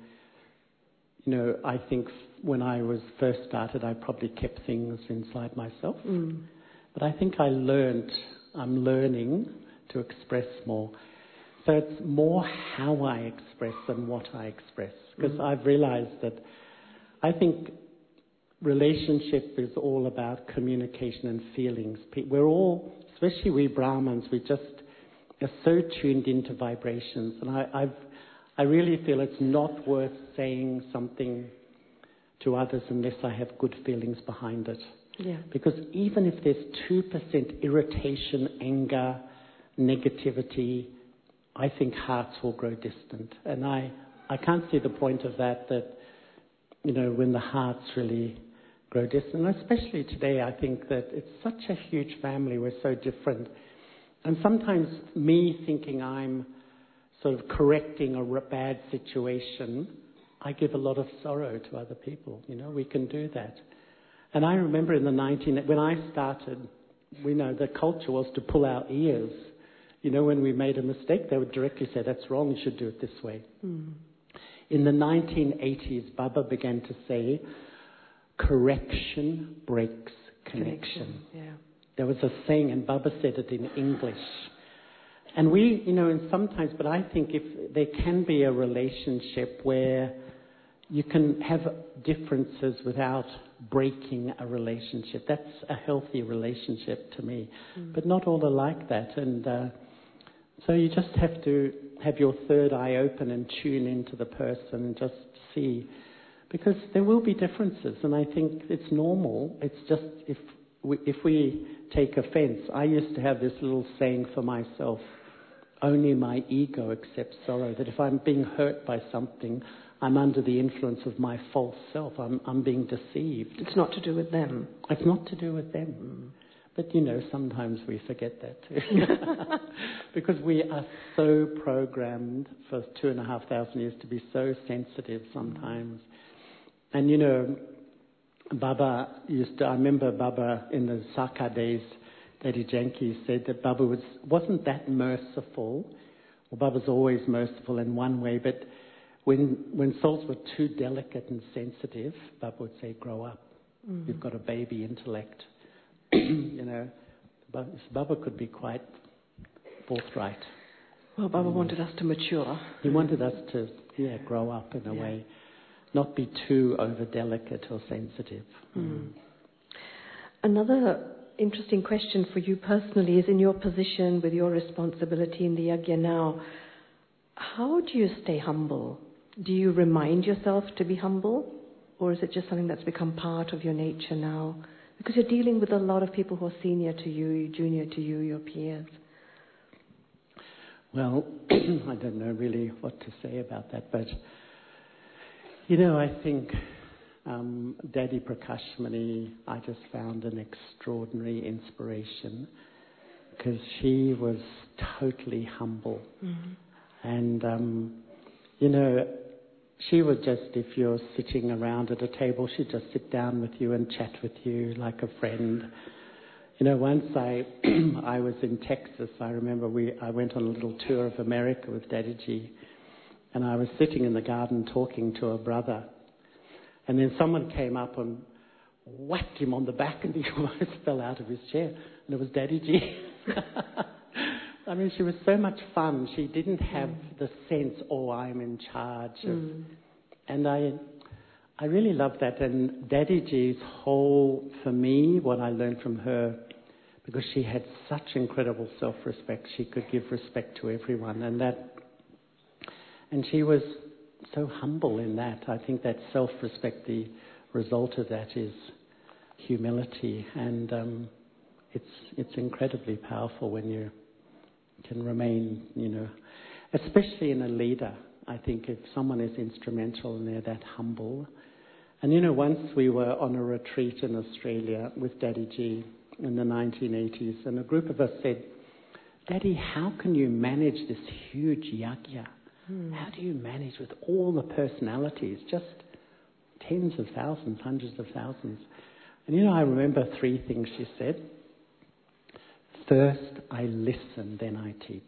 Speaker 2: you know, I think when I was first started, I probably kept things inside myself. Mm. But I think I learned, I'm learning to express more. So it's more how I express than what I express. Because mm. I've realized that I think relationship is all about communication and feelings. We're all, especially we Brahmins, we just are so tuned into vibrations. And I, I've I really feel it's not worth saying something to others unless I have good feelings behind it. Yeah. Because even if there's two percent irritation, anger, negativity, I think hearts will grow distant. And I, I can't see the point of that, that, you know, when the hearts really grow distant. And especially today, I think that it's such a huge family. We're so different. And sometimes me thinking I'm sort of correcting a bad situation, I give a lot of sorrow to other people. You know, we can do that. And I remember in the nineteen when I started, we know the culture was to pull our ears. You know, when we made a mistake, they would directly say, "That's wrong. You should do it this way." Mm. In the nineteen eighties, Baba began to say, "Correction breaks connection." connection yeah. There was a saying, and Baba said it in English. And we, you know, and sometimes, but I think if there can be a relationship where you can have differences without breaking a relationship. That's a healthy relationship to me. Mm. But not all are like that. And uh, so you just have to have your third eye open and tune into the person and just see. Because there will be differences. And I think it's normal. It's just if we, if we take offense. I used to have this little saying for myself. Only my ego accepts sorrow. That if I'm being hurt by something, I'm under the influence of my false self. I'm, I'm being deceived.
Speaker 1: It's not to do with them.
Speaker 2: It's not to do with them. Mm. But, you know, sometimes we forget that too. Because we are so programmed for two and a half thousand years to be so sensitive sometimes. Mm. And, you know, Baba used to, I remember Baba in the Saka days, Lady Janki said that Baba was, wasn't that merciful. Well, Baba's always merciful in one way, but when when souls were too delicate and sensitive, Baba would say, "Grow up. Mm. You've got a baby intellect." You know, Baba, Baba could be quite forthright.
Speaker 1: Well, Baba mm. wanted us to mature.
Speaker 2: He wanted us to, yeah, grow up in a yeah. way, not be too over delicate or sensitive.
Speaker 1: Mm. Mm. Another interesting question for you personally is, in your position with your responsibility in the Yagya now, how do you stay humble? Do you remind yourself to be humble? Or is it just something that's become part of your nature now? Because you're dealing with a lot of people who are senior to you, junior to you, your peers.
Speaker 2: Well, I don't know really what to say about that, but, you know, I think um, Daddy Prakashmani, I just found an extraordinary inspiration, because she was totally humble. Mm-hmm. And, um, you know, she would just, if you're sitting around at a table, she'd just sit down with you and chat with you like a friend. You know, once I I was in Texas, I remember we I went on a little tour of America with Daddy Ji, and I was sitting in the garden talking to a brother, and then someone came up and whacked him on the back, and he almost fell out of his chair, and it was Daddy Ji. I mean, she was so much fun. She didn't have mm. the sense, oh, I'm in charge of... Mm. And I I really love that. And Daddy Ji's whole, for me, what I learned from her, because she had such incredible self-respect, she could give respect to everyone. And that, and she was so humble in that. I think that self-respect, the result of that is humility. And um, it's it's incredibly powerful when you can remain, you know, especially in a leader. I think if someone is instrumental and they're that humble. And, you know, once we were on a retreat in Australia with Daddy Ji in the nineteen eighties, and a group of us said, Daddy, how can you manage this huge yagya? Hmm. How do you manage with all the personalities, just tens of thousands, hundreds of thousands? And, you know, I remember three things she said. First, I listen, then I teach.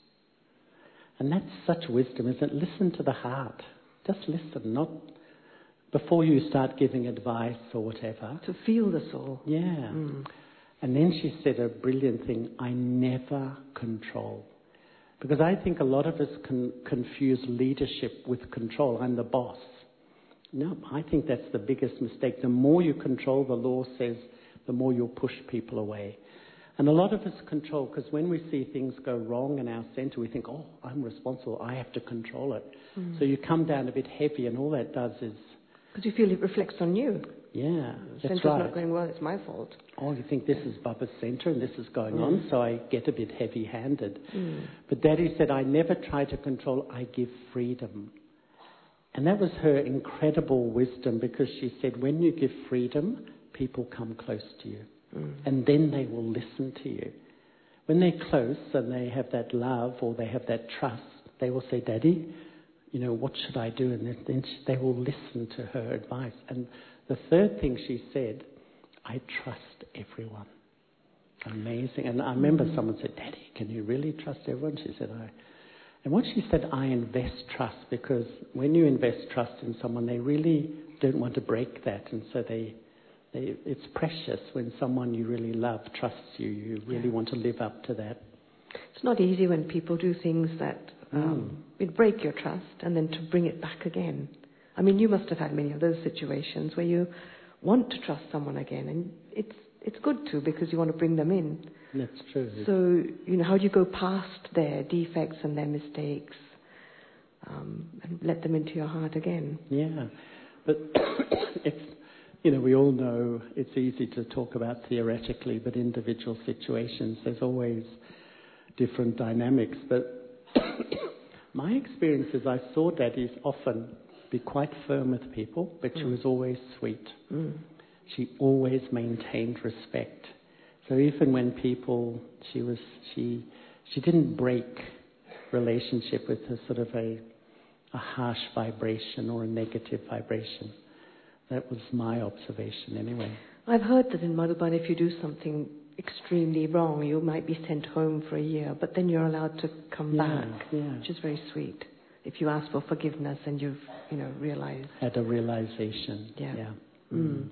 Speaker 2: And that's such wisdom, isn't it? Listen to the heart. Just listen, not before you start giving advice or whatever.
Speaker 1: To feel the soul.
Speaker 2: Yeah.
Speaker 1: Mm.
Speaker 2: And then she said a brilliant thing, I never control. Because I think a lot of us can confuse leadership with control. I'm the boss. No, I think that's the biggest mistake. The more you control, the law says, the more you'll push people away. And a lot of us control, because when we see things go wrong in our centre, we think, oh, I'm responsible, I have to control it. Mm. So you come down a bit heavy, and all that does is...
Speaker 1: Because you feel it reflects on you.
Speaker 2: Yeah,
Speaker 1: the
Speaker 2: that's
Speaker 1: centre's
Speaker 2: right.
Speaker 1: not going well, it's my fault.
Speaker 2: Oh, you think this is Baba's centre and this is going mm. on, so I get a bit heavy-handed. Mm. But Daddy said, I never try to control, I give freedom. And that was her incredible wisdom, because she said, when you give freedom, people come close to you. Mm. And then they will listen to you. When they're close and they have that love or they have that trust, they will say, Daddy, you know, what should I do? And then they will listen to her advice. And the third thing she said, I trust everyone. Amazing. And I remember mm. someone said, Daddy, can you really trust everyone? She said, I... And what she said, I invest trust, because when you invest trust in someone, they really don't want to break that. And so they... They, it's precious when someone you really love trusts you. You really yeah. want to live up to that.
Speaker 1: It's not easy when people do things that um, mm. break your trust, and then to bring it back again. I mean, you must have had many of those situations where you want to trust someone again, and it's it's good to, because you want to bring them in.
Speaker 2: That's true.
Speaker 1: So, you know, how do you go past their defects and their mistakes um, and let them into your heart again?
Speaker 2: Yeah, but it's... You know, we all know it's easy to talk about theoretically, but individual situations, there's always different dynamics. But my experience is I saw Daddy often be quite firm with people, but she mm. was always sweet. Mm. She always maintained respect. So even when people, she was, she, she didn't break relationship with a sort of a, a harsh vibration or a negative vibration. That was my observation anyway.
Speaker 1: I've heard that in Madhuban, if you do something extremely wrong, you might be sent home for a year, but then you're allowed to come
Speaker 2: yeah,
Speaker 1: back,
Speaker 2: yeah.
Speaker 1: which is very sweet. If you ask for forgiveness and you've, you know, realized.
Speaker 2: Had a realization. Yeah. yeah. Mm.
Speaker 1: Mm.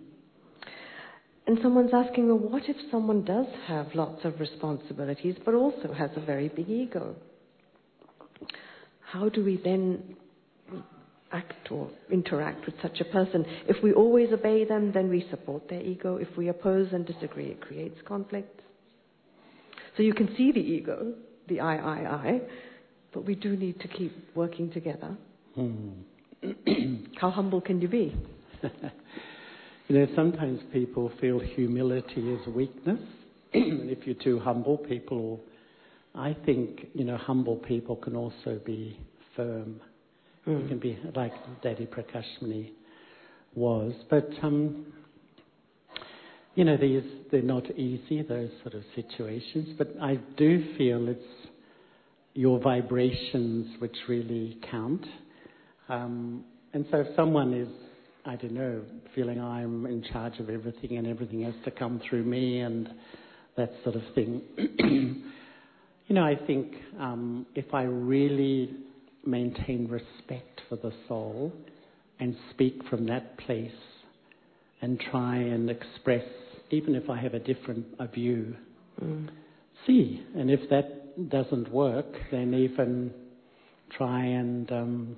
Speaker 1: And someone's asking, well, what if someone does have lots of responsibilities, but also has a very big ego? How do we then act or interact with such a person. If we always obey them, then we support their ego. If we oppose and disagree, it creates conflict. So you can see the ego, the I, I, I, but we do need to keep working together.
Speaker 2: Hmm.
Speaker 1: How humble can you be?
Speaker 2: You know, sometimes people feel humility is weakness. If you're too humble, people, I think, you know, humble people can also be firm. Mm. You can be like Daddy Prakashmani was. But, um, you know, these, they're not easy, those sort of situations. But I do feel it's your vibrations which really count. Um, and so if someone is, I don't know, feeling I'm in charge of everything and everything has to come through me and that sort of thing, you know, I think um, if I really maintain respect for the soul and speak from that place and try and express, even if I have a different a view, mm. see. And if that doesn't work, then even try and, um,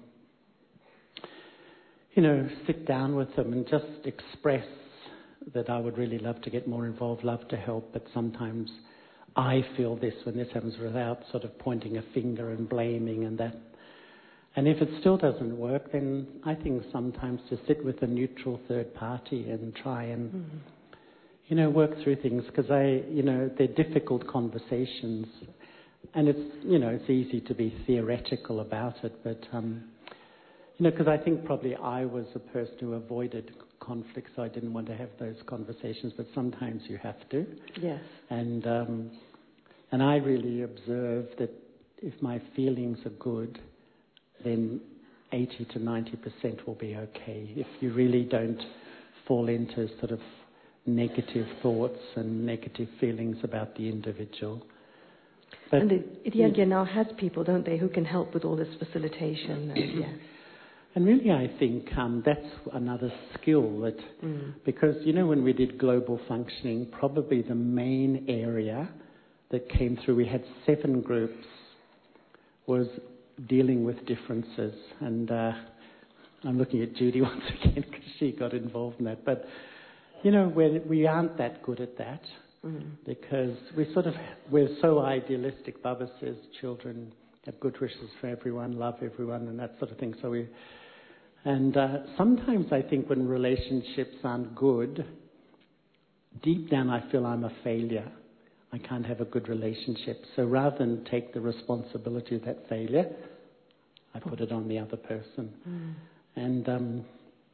Speaker 2: you know, sit down with them and just express that I would really love to get more involved, love to help, but sometimes I feel this when this happens, without sort of pointing a finger and blaming and that. And if it still doesn't work, then I think sometimes to sit with a neutral third party and try and, mm-hmm. you know, work through things, because I, you know, they're difficult conversations, and it's, you know, it's easy to be theoretical about it, but, um, you know, because I think probably I was a person who avoided conflict, so I didn't want to have those conversations, but sometimes you have to.
Speaker 1: Yes.
Speaker 2: And, um, and I really observe that if my feelings are good, then eighty to ninety percent will be okay. If you really don't fall into sort of negative thoughts and negative feelings about the individual. But,
Speaker 1: and the Yagya yeah. now has people, don't they, who can help with all this facilitation. And, yeah.
Speaker 2: and really I think um, that's another skill that, mm. because, you know, when we did global functioning, probably the main area that came through, we had seven groups, was dealing with differences. And uh, I'm looking at Judy once again because she got involved in that. But, you know, we're, we aren't that good at that mm. because we sort of, we're so idealistic. Baba says children have good wishes for everyone, love everyone and that sort of thing. So we, and uh, sometimes I think when relationships aren't good, deep down I feel I'm a failure. I can't have a good relationship. So rather than take the responsibility of that failure, I put it on the other person. Mm. And um,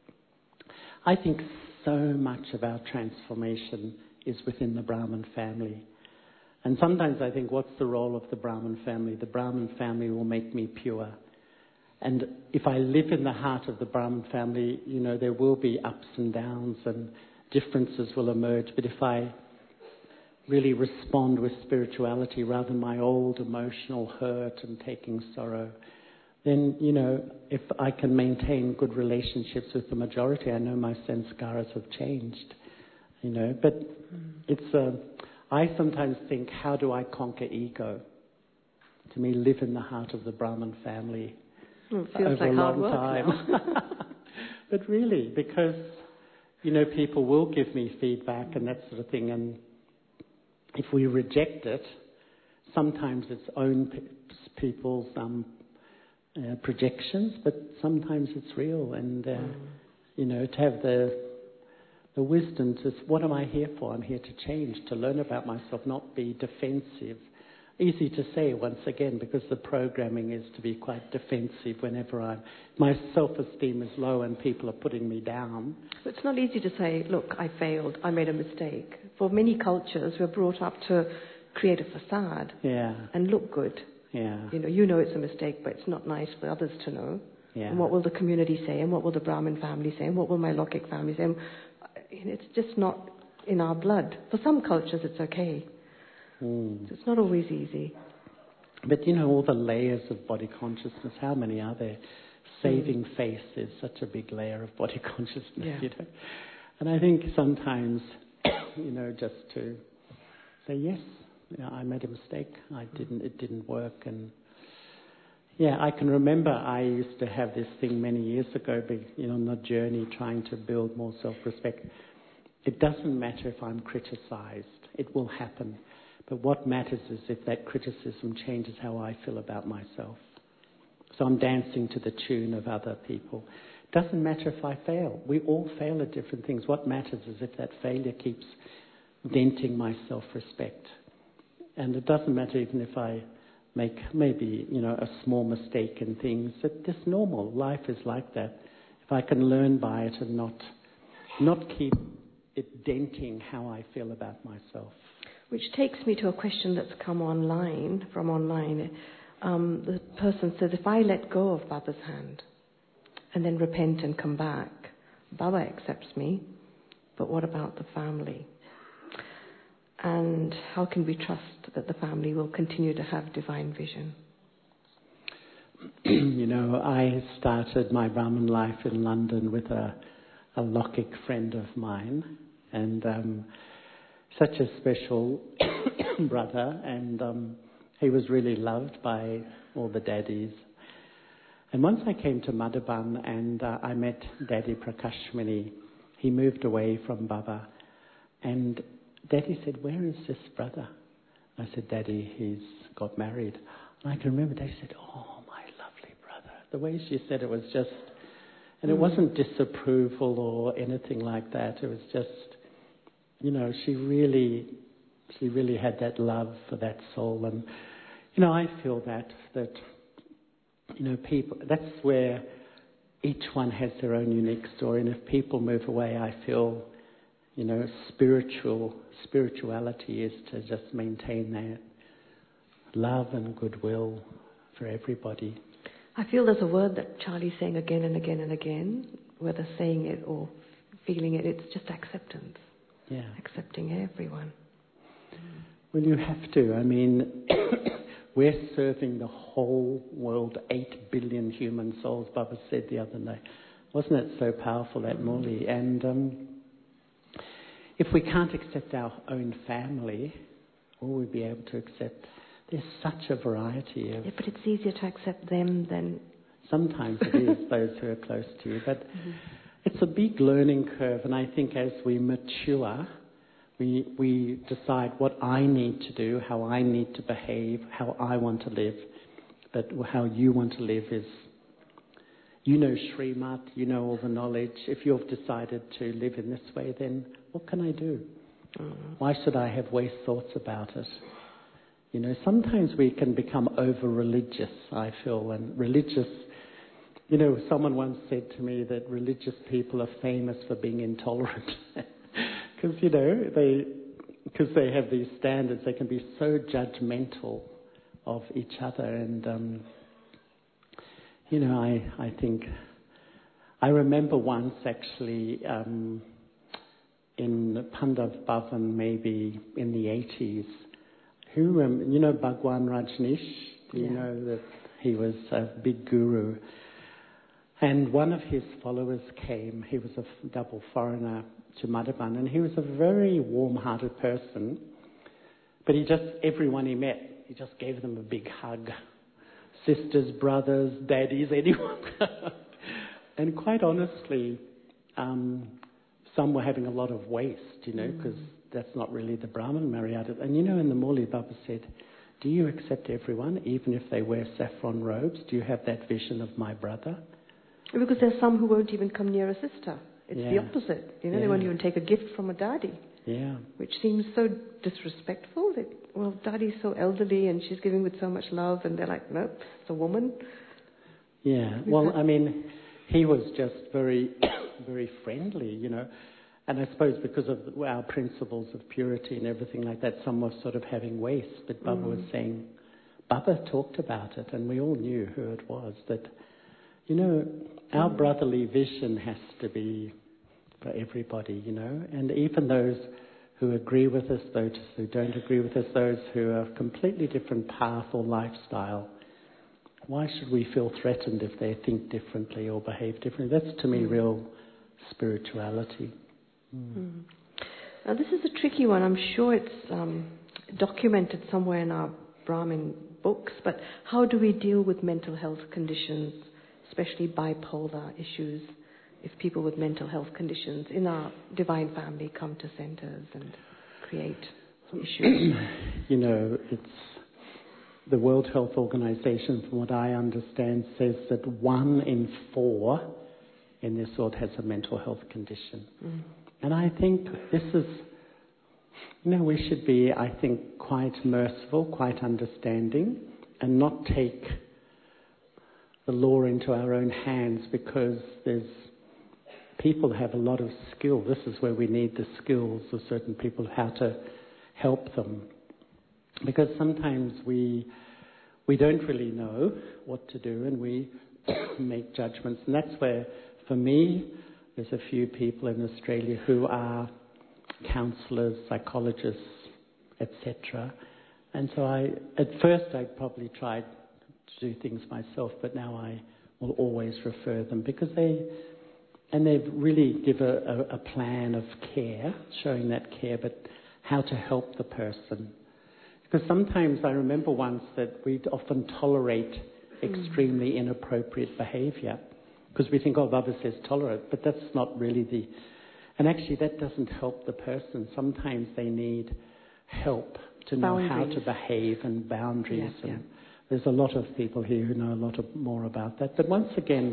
Speaker 2: I think so much of our transformation is within the Brahmin family. And sometimes I think, what's the role of the Brahmin family? The Brahmin family will make me pure. And if I live in the heart of the Brahmin family, you know, there will be ups and downs and differences will emerge. But if I really respond with spirituality rather than my old emotional hurt and taking sorrow, then, you know, if I can maintain good relationships with the majority, I know my sanskaras have changed, you know. But mm. it's, uh, I sometimes think, how do I conquer ego? To me, live in the heart of the Brahmin family
Speaker 1: well, it feels
Speaker 2: over
Speaker 1: like
Speaker 2: a
Speaker 1: hard
Speaker 2: long
Speaker 1: work
Speaker 2: time.
Speaker 1: Now.
Speaker 2: But really, because, you know, people will give me feedback and that sort of thing, and if we reject it, sometimes it's own pe- people's um, uh, projections, but sometimes it's real. And, uh, mm. you know, to have the the wisdom to, what am I here for? I'm here to change, to learn about myself, not be defensive. Easy to say once again, because the programming is to be quite defensive whenever I'm, my self-esteem is low and people are putting me down.
Speaker 1: It's not easy to say, look, I failed, I made a mistake. For many cultures, we're brought up to create a facade
Speaker 2: yeah.
Speaker 1: and look good.
Speaker 2: Yeah.
Speaker 1: You know, you know it's a mistake, but it's not nice for others to know.
Speaker 2: Yeah.
Speaker 1: And what will the community say? And what will the Brahmin family say? And what will my Lokik family say? And it's just not in our blood. For some cultures, it's okay.
Speaker 2: Mm.
Speaker 1: So it's not always easy.
Speaker 2: But, you know, all the layers of body consciousness, how many are there? Saving mm. face is such a big layer of body consciousness,
Speaker 1: yeah.
Speaker 2: you know. And I think sometimes, you know, just to say, yes, you know, I made a mistake. I didn't, it didn't work. And, Yeah, I can remember I used to have this thing many years ago, you know, on the journey trying to build more self-respect. It doesn't matter if I'm criticised. It will happen. But what matters is if that criticism changes how I feel about myself. So I'm dancing to the tune of other people. It doesn't matter if I fail. We all fail at different things. What matters is if that failure keeps denting my self-respect. And it doesn't matter even if I make maybe, you know, a small mistake in things. It's just normal. Life is like that. If I can learn by it and not not keep it denting how I feel about myself.
Speaker 1: Which takes me to a question that's come online, from online. Um, the person says, if I let go of Baba's hand and then repent and come back, Baba accepts me, but what about the family? And how can we trust that the family will continue to have divine vision?
Speaker 2: You know, I started my Brahmin life in London with a, a Lokik friend of mine, and um, such a special brother, and um, he was really loved by all the daddies. And once I came to Madhaban and uh, I met Daddy Prakashmani, he moved away from Baba, and Daddy said, "Where is this brother?" I said, "Daddy, he's got married." And I can remember Daddy said, "Oh, my lovely brother." The way she said it was just, and it
Speaker 1: Mm.
Speaker 2: wasn't disapproval or anything like that. It was just, you know, she really, she really had that love for that soul. And, you know, I feel that, that, you know, people, that's where each one has their own unique story. And if people move away, I feel, you know, spiritual spirituality is to just maintain that love and goodwill for everybody.
Speaker 1: I feel there's a word that Charlie's saying again and again and again, whether saying it or feeling it, it's just acceptance.
Speaker 2: Yeah.
Speaker 1: Accepting everyone.
Speaker 2: Well, you have to. I mean, we're serving the whole world, eight billion human souls, Baba said the other day. Wasn't it so powerful, that Murli? And um, if we can't accept our own family, will we be able to accept? There's such a variety of...
Speaker 1: Yeah, but it's easier to accept them than...
Speaker 2: Sometimes it is, those who are close to you. But mm-hmm. It's a big learning curve, and I think as we mature, we we decide what I need to do, how I need to behave, how I want to live. But how you want to live is... You know Srimat, you know all the knowledge. If you've decided to live in this way, then what can I do? Mm-hmm. Why should I have waste thoughts about it? You know, sometimes we can become over-religious, I feel, and religious... You know, someone once said to me that religious people are famous for being intolerant. Because, you know, they because they have these standards, they can be so judgmental of each other. And, um, you know, I, I think... I remember once, actually, um, in Pandav Bhavan, maybe in the eighties, who, um, you know, Bhagwan Rajneesh? Do you
Speaker 1: yeah.
Speaker 2: know that he was a big guru? And one of his followers came, he was a double foreigner to Madhaban, and he was a very warm-hearted person, but he just, everyone he met, he just gave them a big hug. Sisters, brothers, daddies, anyone. And quite honestly, um, some were having a lot of waste, you know, because mm. that's not really the Brahman Maryada. And you know, in the Murli, Baba said, "Do you accept everyone, even if they wear saffron robes? Do you have that vision of my brother?"
Speaker 1: Because there's some who won't even come near a sister. It's
Speaker 2: yeah.
Speaker 1: the opposite. You know,
Speaker 2: yeah.
Speaker 1: they won't even take a gift from a daddy.
Speaker 2: Yeah.
Speaker 1: Which seems so disrespectful. That, well, daddy's so elderly and she's giving with so much love, and they're like, nope, it's a woman.
Speaker 2: Yeah. Well, I mean, he was just very, very friendly, you know. And I suppose because of our principles of purity and everything like that, some were sort of having waste. But Baba mm. was saying, Baba talked about it, and we all knew who it was, that... You know, our brotherly vision has to be for everybody, you know, and even those who agree with us, those who don't agree with us, those who are a completely different path or lifestyle. Why should we feel threatened if they think differently or behave differently? That's, to me, mm. real spirituality. Mm.
Speaker 1: Mm. Now, this is a tricky one. I'm sure it's um, documented somewhere in our Brahmin books, but how do we deal with mental health conditions, especially bipolar issues, if people with mental health conditions in our Divine Family come to centres and create issues?
Speaker 2: You know, it's the World Health Organization, from what I understand, says that one in four in this world has a mental health condition. Mm. And I think this is, you know, we should be, I think, quite merciful, quite understanding, and not take the law into our own hands, because there's people have a lot of skill. This is where we need the skills of certain people, how to help them. Because sometimes we we don't really know what to do, and we make judgments. And that's where, for me, there's a few people in Australia who are counsellors, psychologists, et cetera. And so I, at first I probably tried to do things myself, but now I will always refer them, because they, and they really give a, a, a plan of care, showing that care, but how to help the person. Because sometimes I remember once that we'd often tolerate extremely inappropriate behaviour, because we think, oh, Baba says tolerate, but that's not really the... And actually that doesn't help the person. Sometimes they need help to know boundaries. How to behave, and boundaries. Yeah, and yeah. There's a lot of people here who know a lot of, more about that. But once again,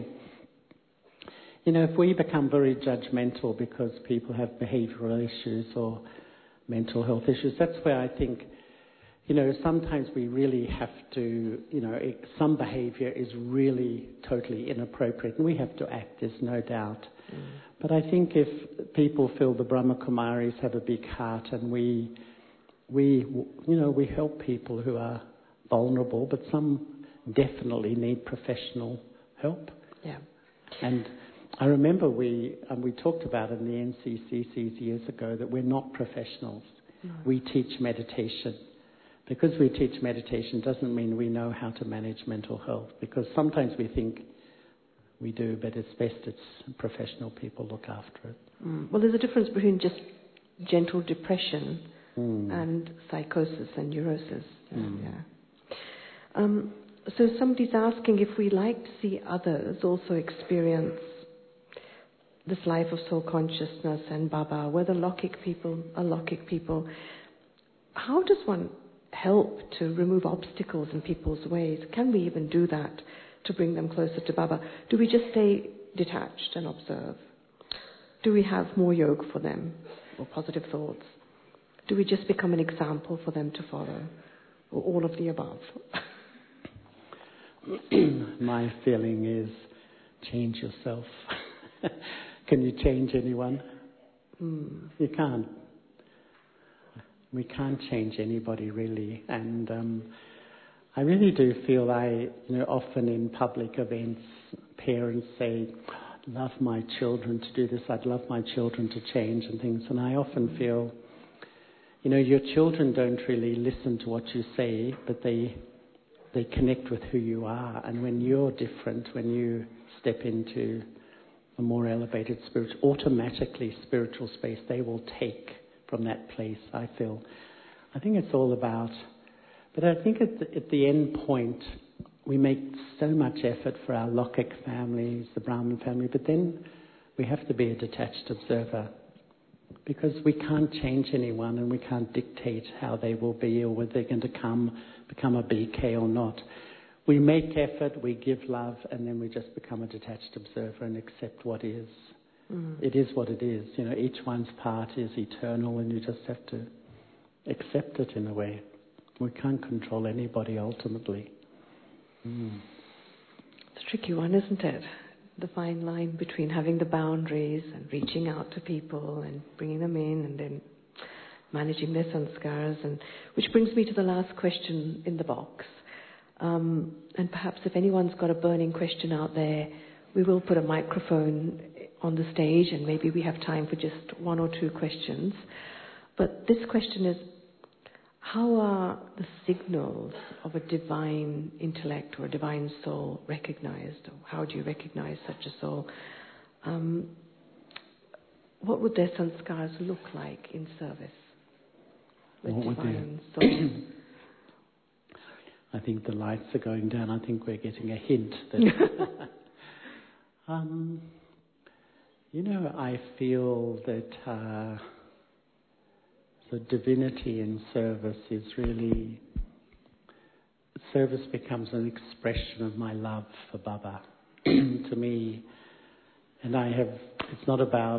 Speaker 2: you know, if we become very judgmental because people have behavioural issues or mental health issues, that's where I think, you know, sometimes we really have to, you know, it, some behaviour is really totally inappropriate, and we have to act, there's no doubt. Mm. But I think if people feel the Brahma Kumaris have a big heart, and we, we, you know, we help people who are vulnerable, but some definitely need professional help. Yeah. And I remember we, um, we talked about in the N C C Cs years ago that we're not professionals. No. We teach meditation. Because we teach meditation doesn't mean we know how to manage mental health, because sometimes we think we do, but it's best it's professional people look after it.
Speaker 1: Mm. Well, there's a difference between just gentle depression mm. and psychosis and neurosis. Mm. Yeah. Um, so somebody's asking if we like to see others also experience this life of soul consciousness and Baba, whether Lokik people are Lokik people. How does one help to remove obstacles in people's ways? Can we even do that to bring them closer to Baba? Do we just stay detached and observe? Do we have more yoga for them, or positive thoughts? Do we just become an example for them to follow, or all of the above?
Speaker 2: My feeling is change yourself. Can you change anyone? Mm. You can't. We can't change anybody, really. And um, I really do feel I, you know, often in public events, parents say, I'd love my children to do this, I'd love my children to change and things. And I often feel, you know, your children don't really listen to what you say, but they they connect with who you are. And when you're different, when you step into a more elevated spiritual, automatically spiritual space, they will take from that place, I feel. I think it's all about, but I think at the, at the end point, we make so much effort for our Lokik families, the Brahmin family, but then we have to be a detached observer, because we can't change anyone, and we can't dictate how they will be or whether they're going to come, become a B K or not. We make effort, we give love, and then we just become a detached observer and accept what is. Mm. It is what it is. You know, each one's part is eternal, and you just have to accept it in a way. We can't control anybody ultimately. Mm.
Speaker 1: It's a tricky one, isn't it? The fine line between having the boundaries and reaching out to people and bringing them in, and then managing their sanskars. And which brings me to the last question in the box. Um, and perhaps if anyone's got a burning question out there, we will put a microphone on the stage, and maybe we have time for just one or two questions. But this question is, how are the signals of a divine intellect or a divine soul recognized? Or how do you recognize such a soul? Um, what would their sanskars look like in service with
Speaker 2: what
Speaker 1: divine soul?
Speaker 2: I think the lights are going down. I think we're getting a hint that... um, you know, I feel that uh, the divinity in service is really... Service becomes an expression of my love for Baba. To me, and I have... It's not about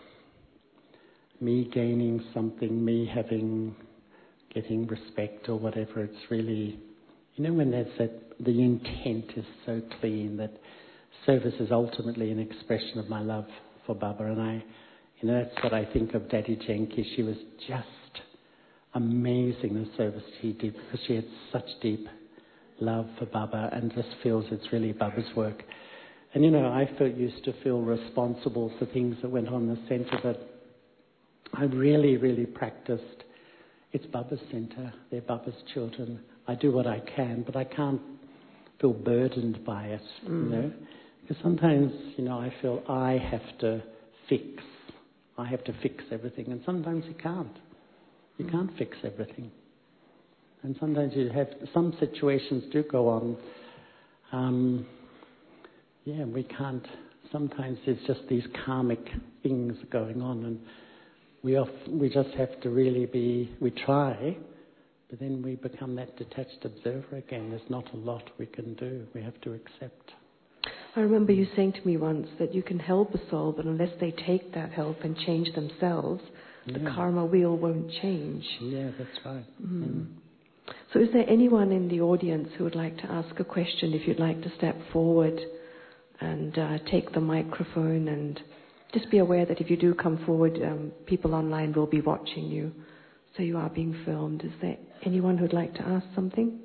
Speaker 2: me gaining something, me having... getting respect or whatever. It's really... You know, when there's that... The intent is so clean that service is ultimately an expression of my love for Baba. And I... You know, that's what I think of Daddy Jenki. She was just amazing, the service she did, because she had such deep love for Baba and just feels it's really Baba's work. And, you know, I felt, used to feel responsible for things that went on in the centre, but I really, really practiced. It's Baba's centre. They're Baba's children. I do what I can, but I can't feel burdened by it, mm. you know. Because sometimes, you know, I feel I have to fix. I have to fix everything, and sometimes you can't. You mm. can't fix everything. And sometimes you have, some situations do go on. Um, yeah, we can't, sometimes there's just these karmic things going on, and we off, we just have to really be, we try, but then we become that detached observer again. There's not a lot we can do. We have to accept.
Speaker 1: I remember you saying to me once that you can help a soul, but unless they take that help and change themselves, the yeah. karma wheel won't change.
Speaker 2: Yeah, that's right.
Speaker 1: Mm.
Speaker 2: Mm.
Speaker 1: So is there anyone in the audience who would like to ask a question? If you'd like to step forward and uh, take the microphone, and just be aware that if you do come forward, um, people online will be watching you. So you are being filmed. Is there anyone who'd like to ask something?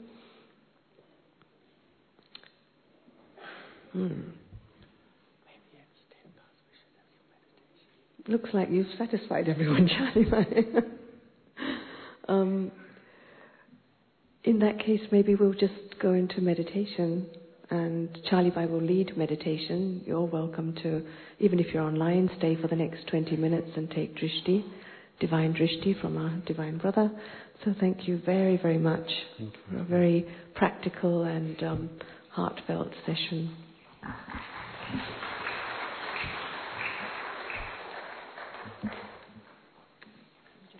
Speaker 1: Hmm.
Speaker 2: Maybe it's ten past. We should have some meditation.
Speaker 1: Looks like you've satisfied everyone, Charlie. um, in that case, maybe we'll just go into meditation, and Charlie Bai will lead meditation. You're welcome to, even if you're online, stay for the next twenty minutes and take drishti, divine drishti from our divine brother. So thank you very, very much for a very practical and um, heartfelt session.